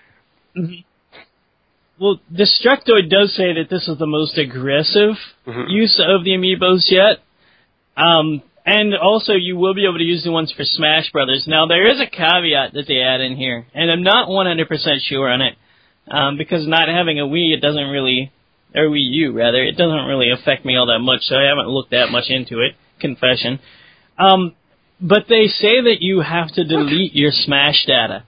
Mm-hmm. Well, Destructoid does say that this is the most aggressive mm-hmm. use of the amiibos yet. Um, and also, you will be able to use the ones for Smash Brothers. Now, there is a caveat that they add in here, and I'm not one hundred percent sure on it, um, because not having a Wii, it doesn't really, or Wii U, rather, it doesn't really affect me all that much, so I haven't looked that much into it, confession. Um, but they say that you have to delete your Smash data.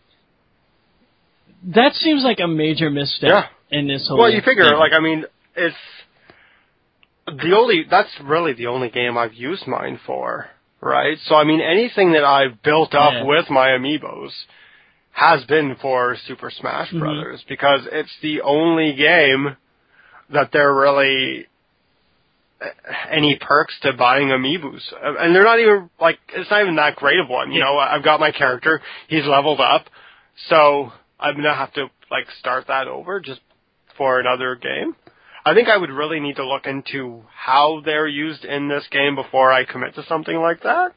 That seems like a major misstep yeah. in this whole Well, you figure, thing. like, I mean, it's... The only, that's really the only game I've used mine for, right? So, I mean, anything that I've built up yeah. with my amiibos has been for Super Smash mm-hmm. Brothers, because it's the only game that they're really any perks to buying amiibos. And they're not even, like, it's not even that great of one, you yeah. know? I've got my character, he's leveled up, so I'm gonna have to, like, start that over just for another game. I think I would really need to look into how they're used in this game before I commit to something like that.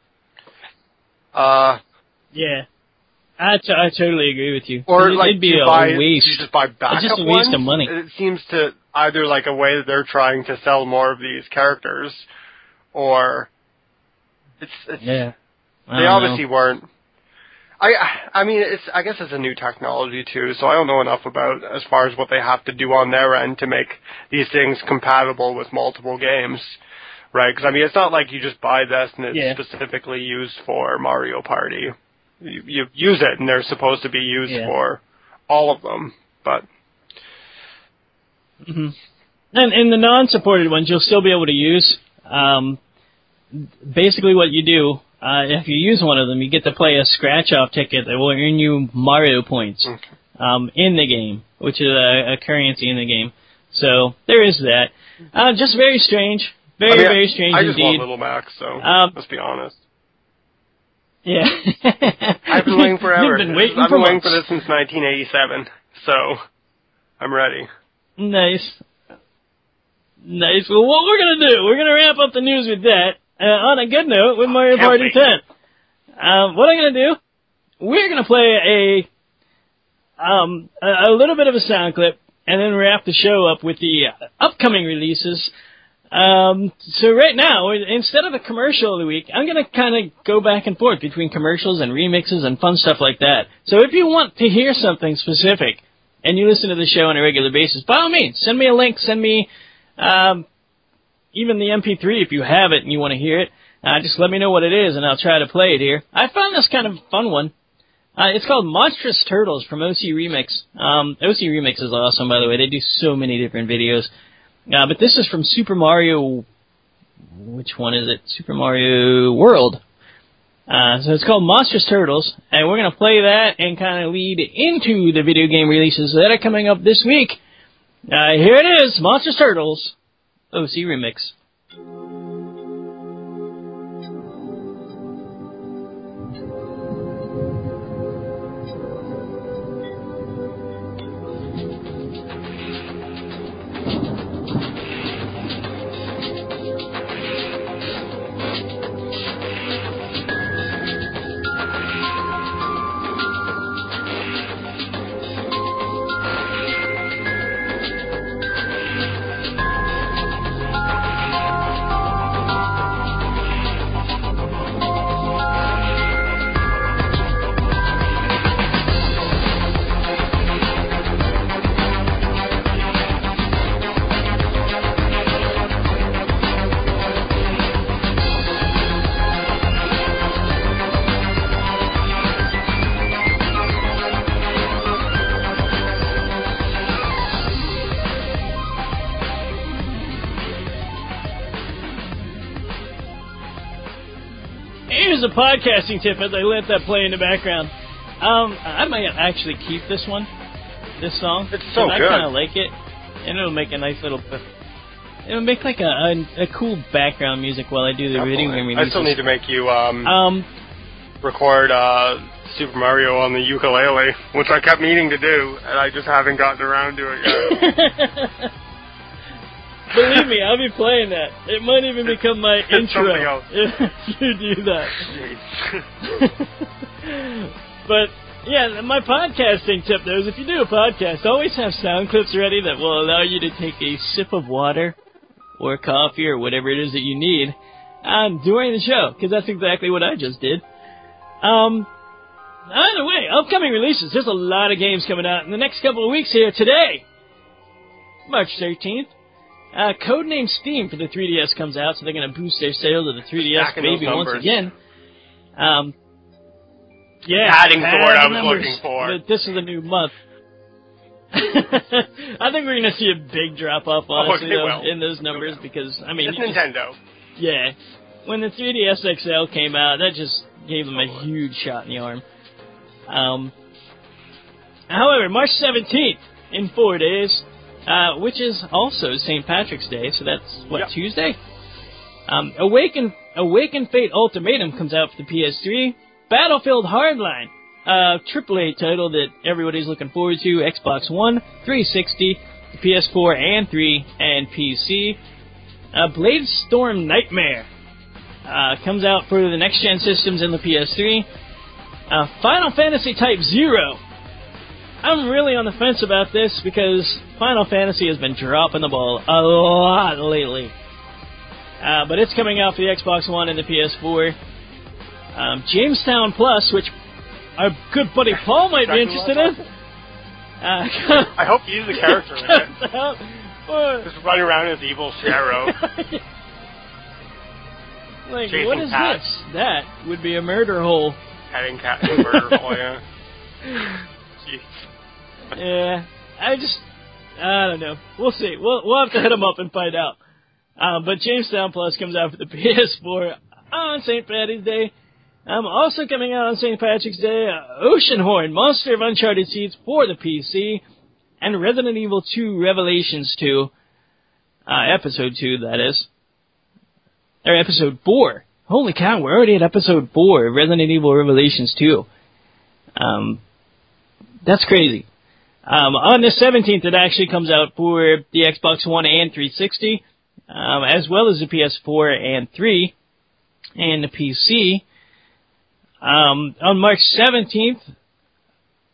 Uh, yeah, I, t- I totally agree with you. Or it, like, it'd be you a buy, waste. you just buy backup it's just a ones? waste of money. It seems to either like a way that they're trying to sell more of these characters, or it's, it's yeah. I they obviously know. weren't. I I mean, it's I guess it's a new technology too, so I don't know enough about as far as what they have to do on their end to make these things compatible with multiple games, right? Because I mean, it's not like you just buy this and it's yeah. specifically used for Mario Party. You, you use it, and they're supposed to be used yeah. for all of them, but. Mm-hmm. And in the non-supported ones, you'll still be able to use. Um, basically, what you do. Uh, if you use one of them, you get to play a scratch-off ticket that will earn you Mario points okay. um, in the game, which is a, a currency in the game. So there is that. Uh, just very strange. Very, I mean, very strange I just indeed. want Little Mac, so um, let's be honest. Yeah. I've been waiting forever. You've been waiting I've for been waiting months. for this since nineteen eighty-seven, so I'm ready. Nice. Nice. Well, what we're going to do, we're going to wrap up the news with that. Uh, on a good note, with Mario Can't Party wait. ten. Um, what I'm going to do, we're going to play a um, a, a little bit of a sound clip, and then wrap the show up with the upcoming releases Um, so right now, instead of a commercial of the week, I'm going to kind of go back and forth between commercials and remixes and fun stuff like that. So if you want to hear something specific and you listen to the show on a regular basis, by all means, send me a link, send me um, even the M P three if you have it and you want to hear it. Uh, just let me know what it is and I'll try to play it here. I found this kind of fun one. Uh, it's called Monstrous Turtles from O C Remix. Um, O C Remix is awesome, by the way. They do so many different videos. Uh, but this is from Super Mario, which one is it? Super Mario World. Uh, so it's called Monstrous Turtles, and we're going to play that and kind of lead into the video game releases that are coming up this week. Uh, here it is, Monstrous Turtles, O C Remix. Here's a podcasting tip as I let that play in the background. Um, I might actually keep this one, this song. It's so I good. kind of like it, and it'll make a nice little. It'll make like a, a, a cool background music while I do the video game releases. I still need to make you um, um record uh, Super Mario on the ukulele, which I kept meaning to do, and I just haven't gotten around to it yet. Believe me, I'll be playing that. It might even become my it's intro something else. if you do that. But, yeah, my podcasting tip, though, is if you do a podcast, always have sound clips ready that will allow you to take a sip of water or coffee or whatever it is that you need um, during the show, because that's exactly what I just did. Um, either way, upcoming releases. There's a lot of games coming out in the next couple of weeks here. Today, March thirteenth. Uh, Codename Steam for the three D S comes out, so they're going to boost their sales of the three D S baby once again. Um, yeah, adding the word I was numbers. looking for. This is a new month. I think we're going to see a big drop off, honestly, oh, though, in those numbers because I mean, it's you Nintendo. Just, yeah, when the three D S X L came out, that just gave them a huge shot in the arm. Um, however, March seventeenth, in four days. Uh, which is also Saint Patrick's Day, so that's, what, yep. Tuesday? Um, Awaken, Awaken Fate Ultimatum comes out for the P S three. Battlefield Hardline, uh, triple A title that everybody's looking forward to. Xbox One, three sixty, the P S four and three, and P C. Uh, Blade Storm Nightmare, uh, comes out for the next-gen systems in the P S three. Uh, Final Fantasy Type Zero. I'm really on the fence about this because Final Fantasy has been dropping the ball a lot lately. Uh, but it's coming out for the Xbox One and the P S four. Um, Jamestown Plus, which our good buddy Paul might be interested in. Uh, I hope he's the character in it. Just running around as evil Sparrow. Like, what is cats. This? That would be a murder hole. Heading cat in a murder hole, yeah. Jeez. Yeah, I just, I don't know. We'll see. We'll we'll have to hit them up and find out. Um, but Jamestown Plus comes out for the P S four on Saint Patty's Day. Um, also coming out on Saint Patrick's Day, uh, Oceanhorn, Monster of Uncharted Seas for the P C, and Resident Evil two Revelations two, uh, Episode two, that is. Or Episode four. Holy cow, we're already at Episode four of Resident Evil Revelations two. Um, that's crazy. Um, on the seventeenth, it actually comes out for the Xbox One and three sixty, um, as well as the P S four and three, and the P C. Um, on March seventeenth,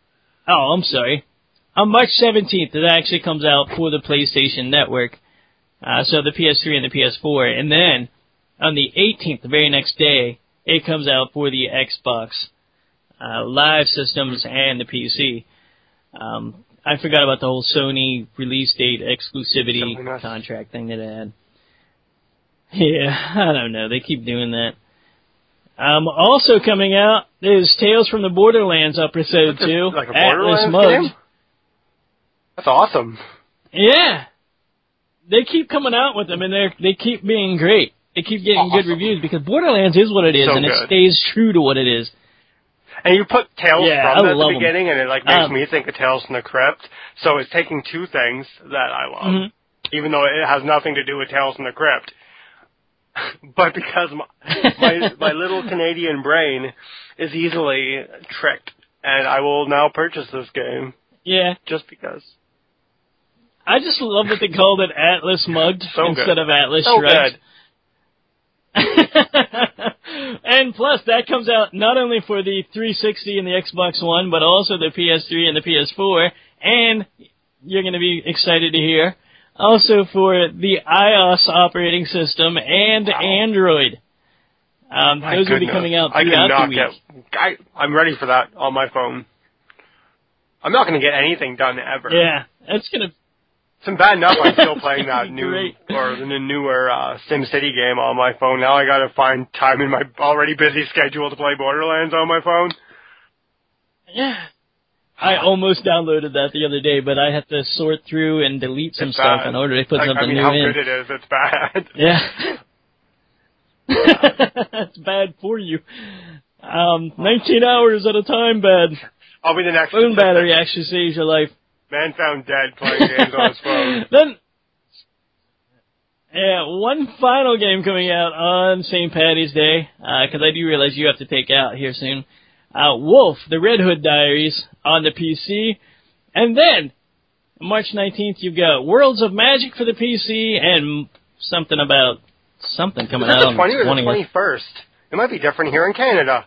oh, I'm sorry. On March seventeenth, it actually comes out for the PlayStation Network. Uh, so the P S three and the P S four. And then on the eighteenth, the very next day, it comes out for the Xbox uh, Live systems and the P C. Um, I forgot about the whole Sony release date exclusivity nice. contract thing that it had. Yeah, I don't know. They keep doing that. Um, also coming out is Tales from the Borderlands Episode That's two. Like a Atlas Borderlands Mugged. game? That's awesome. Yeah. They keep coming out with them, and they they keep being great. They keep getting awesome. good reviews, because Borderlands is what it is, so and good. it stays true to what it is. And you put Tales yeah, from I at the love beginning, them. and it like makes um, me think of Tales from the Crypt. So it's taking two things that I love, mm-hmm. even though it has nothing to do with Tales from the Crypt. But because my, my my little Canadian brain is easily tricked, and I will now purchase this game. Yeah. Just because. I just love that they called it Atlas Mugged so instead good. of Atlas so Shrugged. Good. And plus, that comes out not only for the three sixty and the Xbox One, but also the P S three and the P S four, and you're going to be excited to hear, also for the iOS operating system and wow. Android. Um, those goodness. will be coming out I throughout cannot the week. Get, I, I'm ready for that on my phone. I'm not going to get anything done ever. Yeah, it's going to... It's bad enough I'm still playing that new great. or the newer uh, SimCity game on my phone. Now I got to find time in my already busy schedule to play Borderlands on my phone. Yeah. I almost downloaded that the other day, but I had to sort through and delete some it's stuff bad. in order to put I, something I mean, new how in. good it is, it's bad. Yeah. It's bad for you. Um, nineteen hours at a time bad. I'll be the next. Phone battery actually saves your life. Man found dead playing games on his phone. Then, yeah, one final game coming out on Saint Patty's Day, because uh, I do realize you have to take out here soon. Uh, Wolf, the Red Hood Diaries on the P C. And then, March nineteenth, you've got Worlds of Magic for the P C and something about something coming Is that out the on twentieth the or the twentieth. twenty-first? It might be different here in Canada.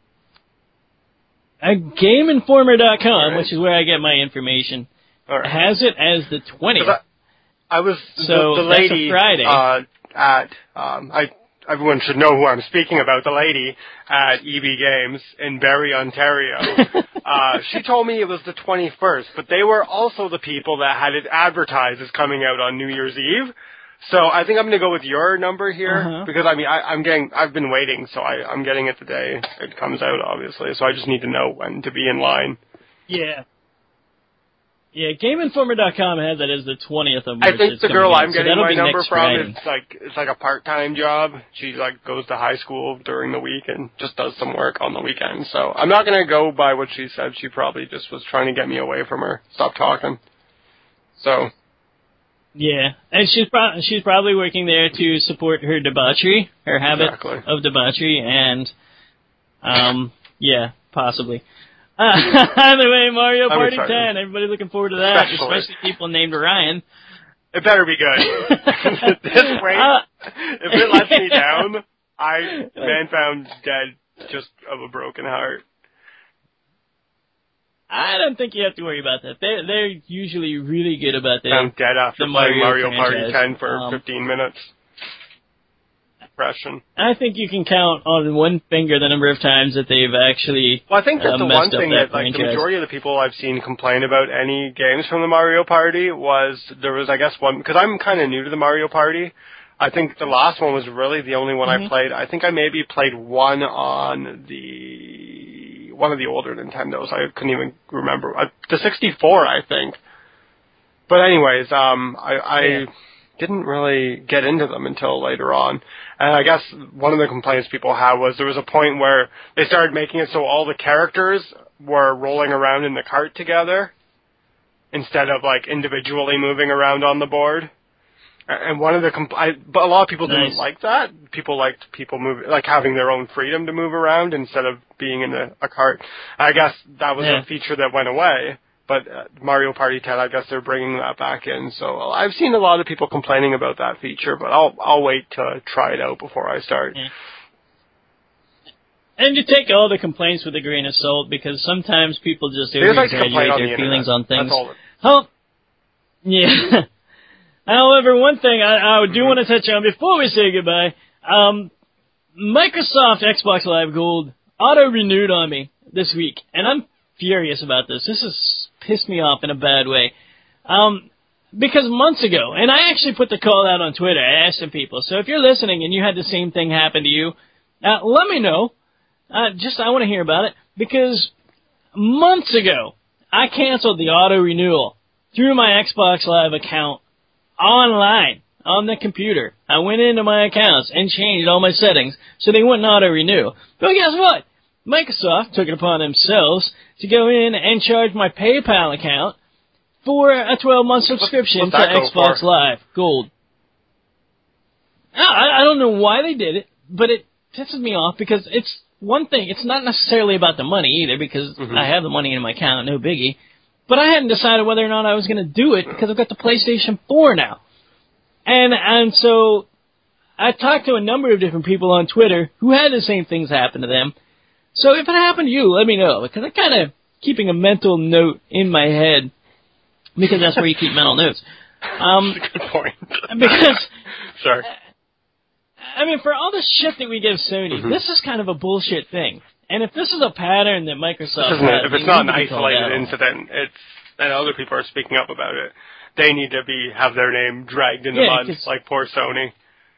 Uh, Game Informer dot com, right. which is where I get my information, right. has it as the twentieth. I, I was so the, the lady that's a Friday. Uh, at um, I. Everyone should know who I'm speaking about. The lady at E B Games in Barrie, Ontario. uh, she told me it was the twenty-first, but they were also the people that had it advertised as coming out on New Year's Eve. So I think I'm going to go with your number here uh-huh. because I mean I, I'm getting I've been waiting, so I, I'm getting it the day it comes out, obviously. So I just need to know when to be in line. Yeah. Yeah, Game Informer dot com has it as the twentieth of March. I think the girl I'm so getting my be number from Friday. is like it's like a part-time job. She like goes to high school during the week and just does some work on the weekend. So I'm not going to go by what she said. She probably just was trying to get me away from her. Stop talking. So. Yeah, and she's pro- she's probably working there to support her debauchery, her habit exactly. of debauchery, and um, yeah, possibly. Uh, either way, Mario I'm Party excited. ten. Everybody looking forward to that, especially, especially people named Ryan. It better be good. This way, uh, if it lets me down, I man found dead just of a broken heart. I don't think you have to worry about that. They're, they're usually really good about that. I'm dead after the playing Mario, Mario Party franchise. ten for um, fifteen minutes. Depression. I think you can count on one finger the number of times that they've actually Well, I think that's uh, the messed one thing that, that, like, franchise. the majority of the people I've seen complain about any games from the Mario Party was, there was, I guess, one, because I'm kind of new to the Mario Party. I think the last one was really the only one mm-hmm. I played. I think I maybe played one on the, one of the older Nintendos. I couldn't even remember. Uh, the sixty-four, I think. But anyways, um, I, I yeah. didn't really get into them until later on. And I guess one of the complaints people had was there was a point where they started making it so all the characters were rolling around in the cart together instead of, like, individually moving around on the board. And one of the, compl- I, but a lot of people nice. didn't like that. People liked people move, like having their own freedom to move around instead of being in a, a cart. I guess that was yeah. a feature that went away. But uh, Mario Party ten, I guess they're bringing that back in. So I've seen a lot of people complaining about that feature, but I'll I'll wait to try it out before I start. Yeah. And you take all the complaints with a grain of salt, because sometimes people just They like to over-exaggerate complain on their the feelings internet. on things. That's all. It- Oh, yeah. However, one thing I, I do want to touch on before we say goodbye, um, Microsoft Xbox Live Gold auto-renewed on me this week, and I'm furious about this. This has pissed me off in a bad way. Um, because months ago, and I actually put the call out on Twitter, I asked some people, so if you're listening and you had the same thing happen to you, uh, let me know. Uh, just, I want to hear about it, because months ago, I canceled the auto-renewal through my Xbox Live account online on the computer. I went into my accounts and changed all my settings so they wouldn't auto-renew. But guess what? Microsoft took it upon themselves to go in and charge my PayPal account for a twelve-month subscription What's that to go Xbox for? Live Gold. I, I don't know why they did it, but it pisses me off because it's one thing. It's not necessarily about the money either, because mm-hmm. I have the money in my account, no biggie. But I hadn't decided whether or not I was going to do it because I've got the PlayStation four now. And and so I talked to a number of different people on Twitter who had the same things happen to them. So if it happened to you, let me know, because I'm kind of keeping a mental note in my head, because that's where you keep mental notes. Um, that's a good point. Because, sorry. I mean, for all the shit that we give Sony, mm-hmm. this is kind of a bullshit thing. And if this is a pattern that Microsoft has, if it's not an isolated incident, it's and other people are speaking up about it, they need to be have their name dragged in the yeah, mud, like poor Sony.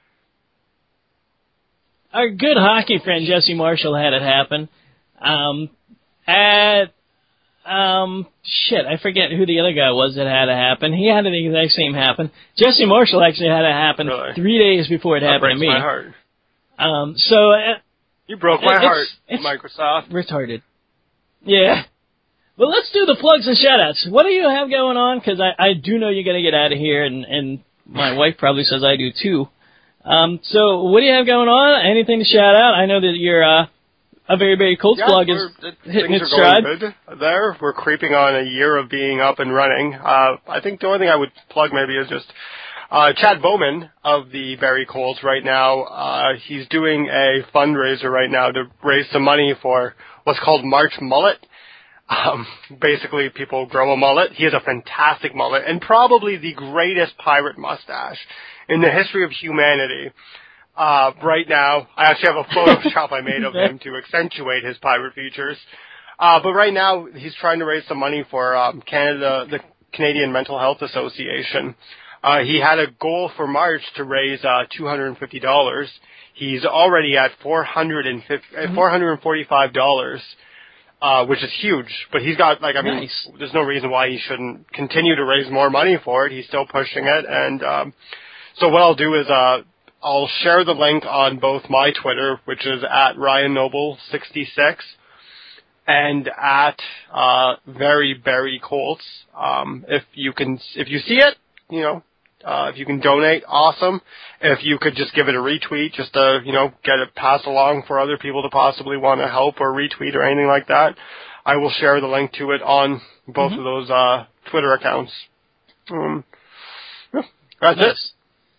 Our good hockey friend Jesse Marshall had it happen. Um, at um, shit, I forget who the other guy was that had it happen. He had the exact same happen. Jesse Marshall actually had it happen really? three days before it that happened to me. My heart. Um, so uh, you broke my it's, heart, it's Microsoft. Retarded. Yeah. Well, let's do the plugs and shout-outs. What do you have going on? Because I, I do know you're going to get out of here, and, and my wife probably says I do too. Um, so what do you have going on? Anything to shout out? I know that you're uh, a very, very Colts yeah, blog is it, hitting its are stride. Going good there. We're creeping on a year of being up and running. Uh, I think the only thing I would plug maybe is just uh, Chad Bowman of the Barrie Colts right now. Uh, he's doing a fundraiser right now to raise some money for what's called March Mullet. Um, basically, people grow a mullet. He has a fantastic mullet and probably the greatest pirate mustache in the history of humanity. Uh, right now, I actually have a Photoshop I made of him to accentuate his pirate features. Uh, but right now, he's trying to raise some money for um, Canada, the Canadian Mental Health Association. Uh, he had a goal for March to raise uh, two hundred fifty dollars. He's already at four hundred forty-five dollars. Uh, which is huge, but he's got, like, I mean, nice. There's no reason why he shouldn't continue to raise more money for it. He's still pushing it, and, um, so what I'll do is, uh, I'll share the link on both my Twitter, which is at Ryan Noble sixty-six, and at, uh, Very Barrie Colts. Um, if you can, if you see it, you know, Uh, if you can donate, awesome. If you could just give it a retweet, just to, you know, get it passed along for other people to possibly want to help or retweet or anything like that, I will share the link to it on both mm-hmm. of those uh, Twitter accounts. Um, yeah, that's nice. it.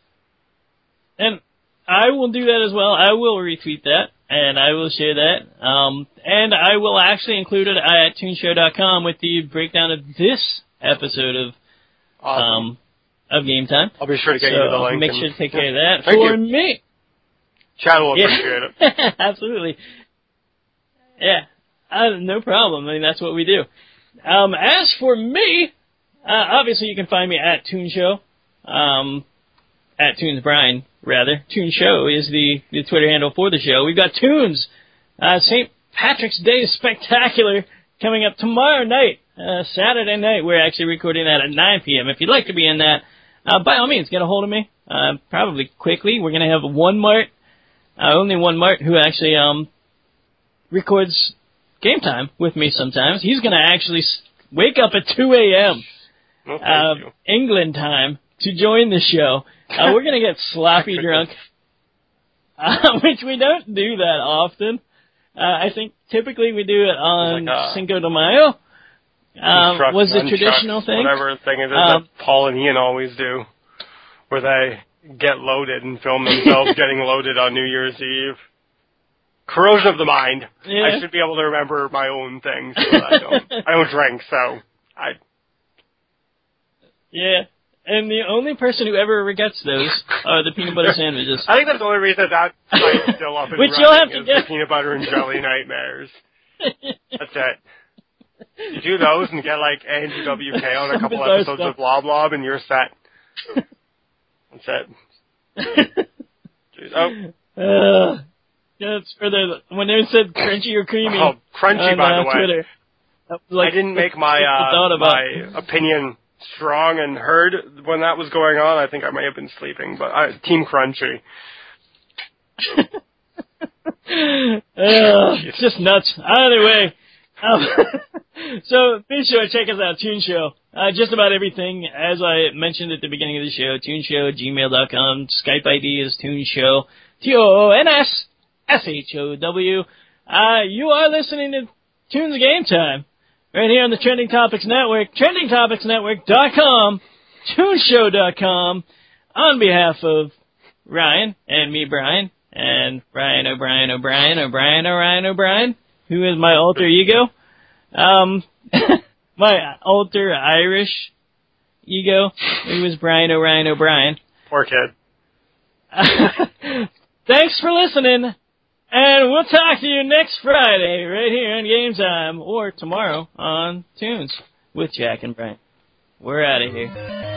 And I will do that as well. I will retweet that, and I will share that. Um, and I will actually include it at toon show dot com with the breakdown of this episode of... Awesome. Um, Of Game Time. I'll be sure to get so you the link. Make sure to take care of that Thank for you. me. Chad will yeah. appreciate it. Absolutely. Yeah, uh, no problem. I mean, that's what we do. Um, as for me, uh, obviously you can find me at Toon Show, um, at Toons Brian, rather. Toon Show is the, the Twitter handle for the show. We've got Toons, uh, Saint Patrick's Day Spectacular coming up tomorrow night. Uh, Saturday night. We're actually recording that at nine p.m. If you'd like to be in that, uh, by all means, get a hold of me. Uh, probably quickly. We're going to have one Mart, uh, only one Mart, who actually um records Game Time with me sometimes. He's going to actually wake up at two a.m. Well, uh, England time to join the show. Uh, we're going to get sloppy drunk, uh, which we don't do that often. Uh, I think typically we do it on like a- Cinco de Mayo. Um, trucks, was the traditional trucks, thing? Whatever thing it is um, that Paul and Ian always do, where they get loaded and film themselves getting loaded on New Year's Eve. Corrosion of the mind. Yeah. I should be able to remember my own things. But I don't. I don't drink, so I. Yeah, And the only person who ever gets those are the peanut butter sandwiches. I think that's the only reason that site's still up and Which running you'll have to is get. the peanut butter and jelly nightmares. That's it. You do those and get like A N G W K on a couple episodes stuff. of Blah Blah, and you're set. That's it. Jeez. Oh. Uh, that's for the when they said crunchy or creamy. Oh, crunchy, on, by uh, the way. Twitter. Like, I didn't make my uh, my opinion strong and heard when that was going on. I think I may have been sleeping, but I, Team Crunchy. uh, it's just nuts. Either way. Um, so be sure to check us out, Toon Show. Uh, just about everything, as I mentioned at the beginning of the show, toonshow at gmail dot com. Skype I D is Toon Show. T O O N S S H O W. Uh, you are listening to Toons Game Time. Right here on the Trending Topics Network, trending topics network dot com, toonshow dot com, on behalf of Ryan and me, Brian, and Ryan O'Brien O'Brien, O'Brien O'Ryan O'Brien, who is my alter ego, um, my alter Irish ego, who is Brian O'Ryan O'Brien. Poor kid. Thanks for listening. And we'll talk to you next Friday right here on Game Time, or tomorrow on Tunes with Jack and Brian. We're out of here.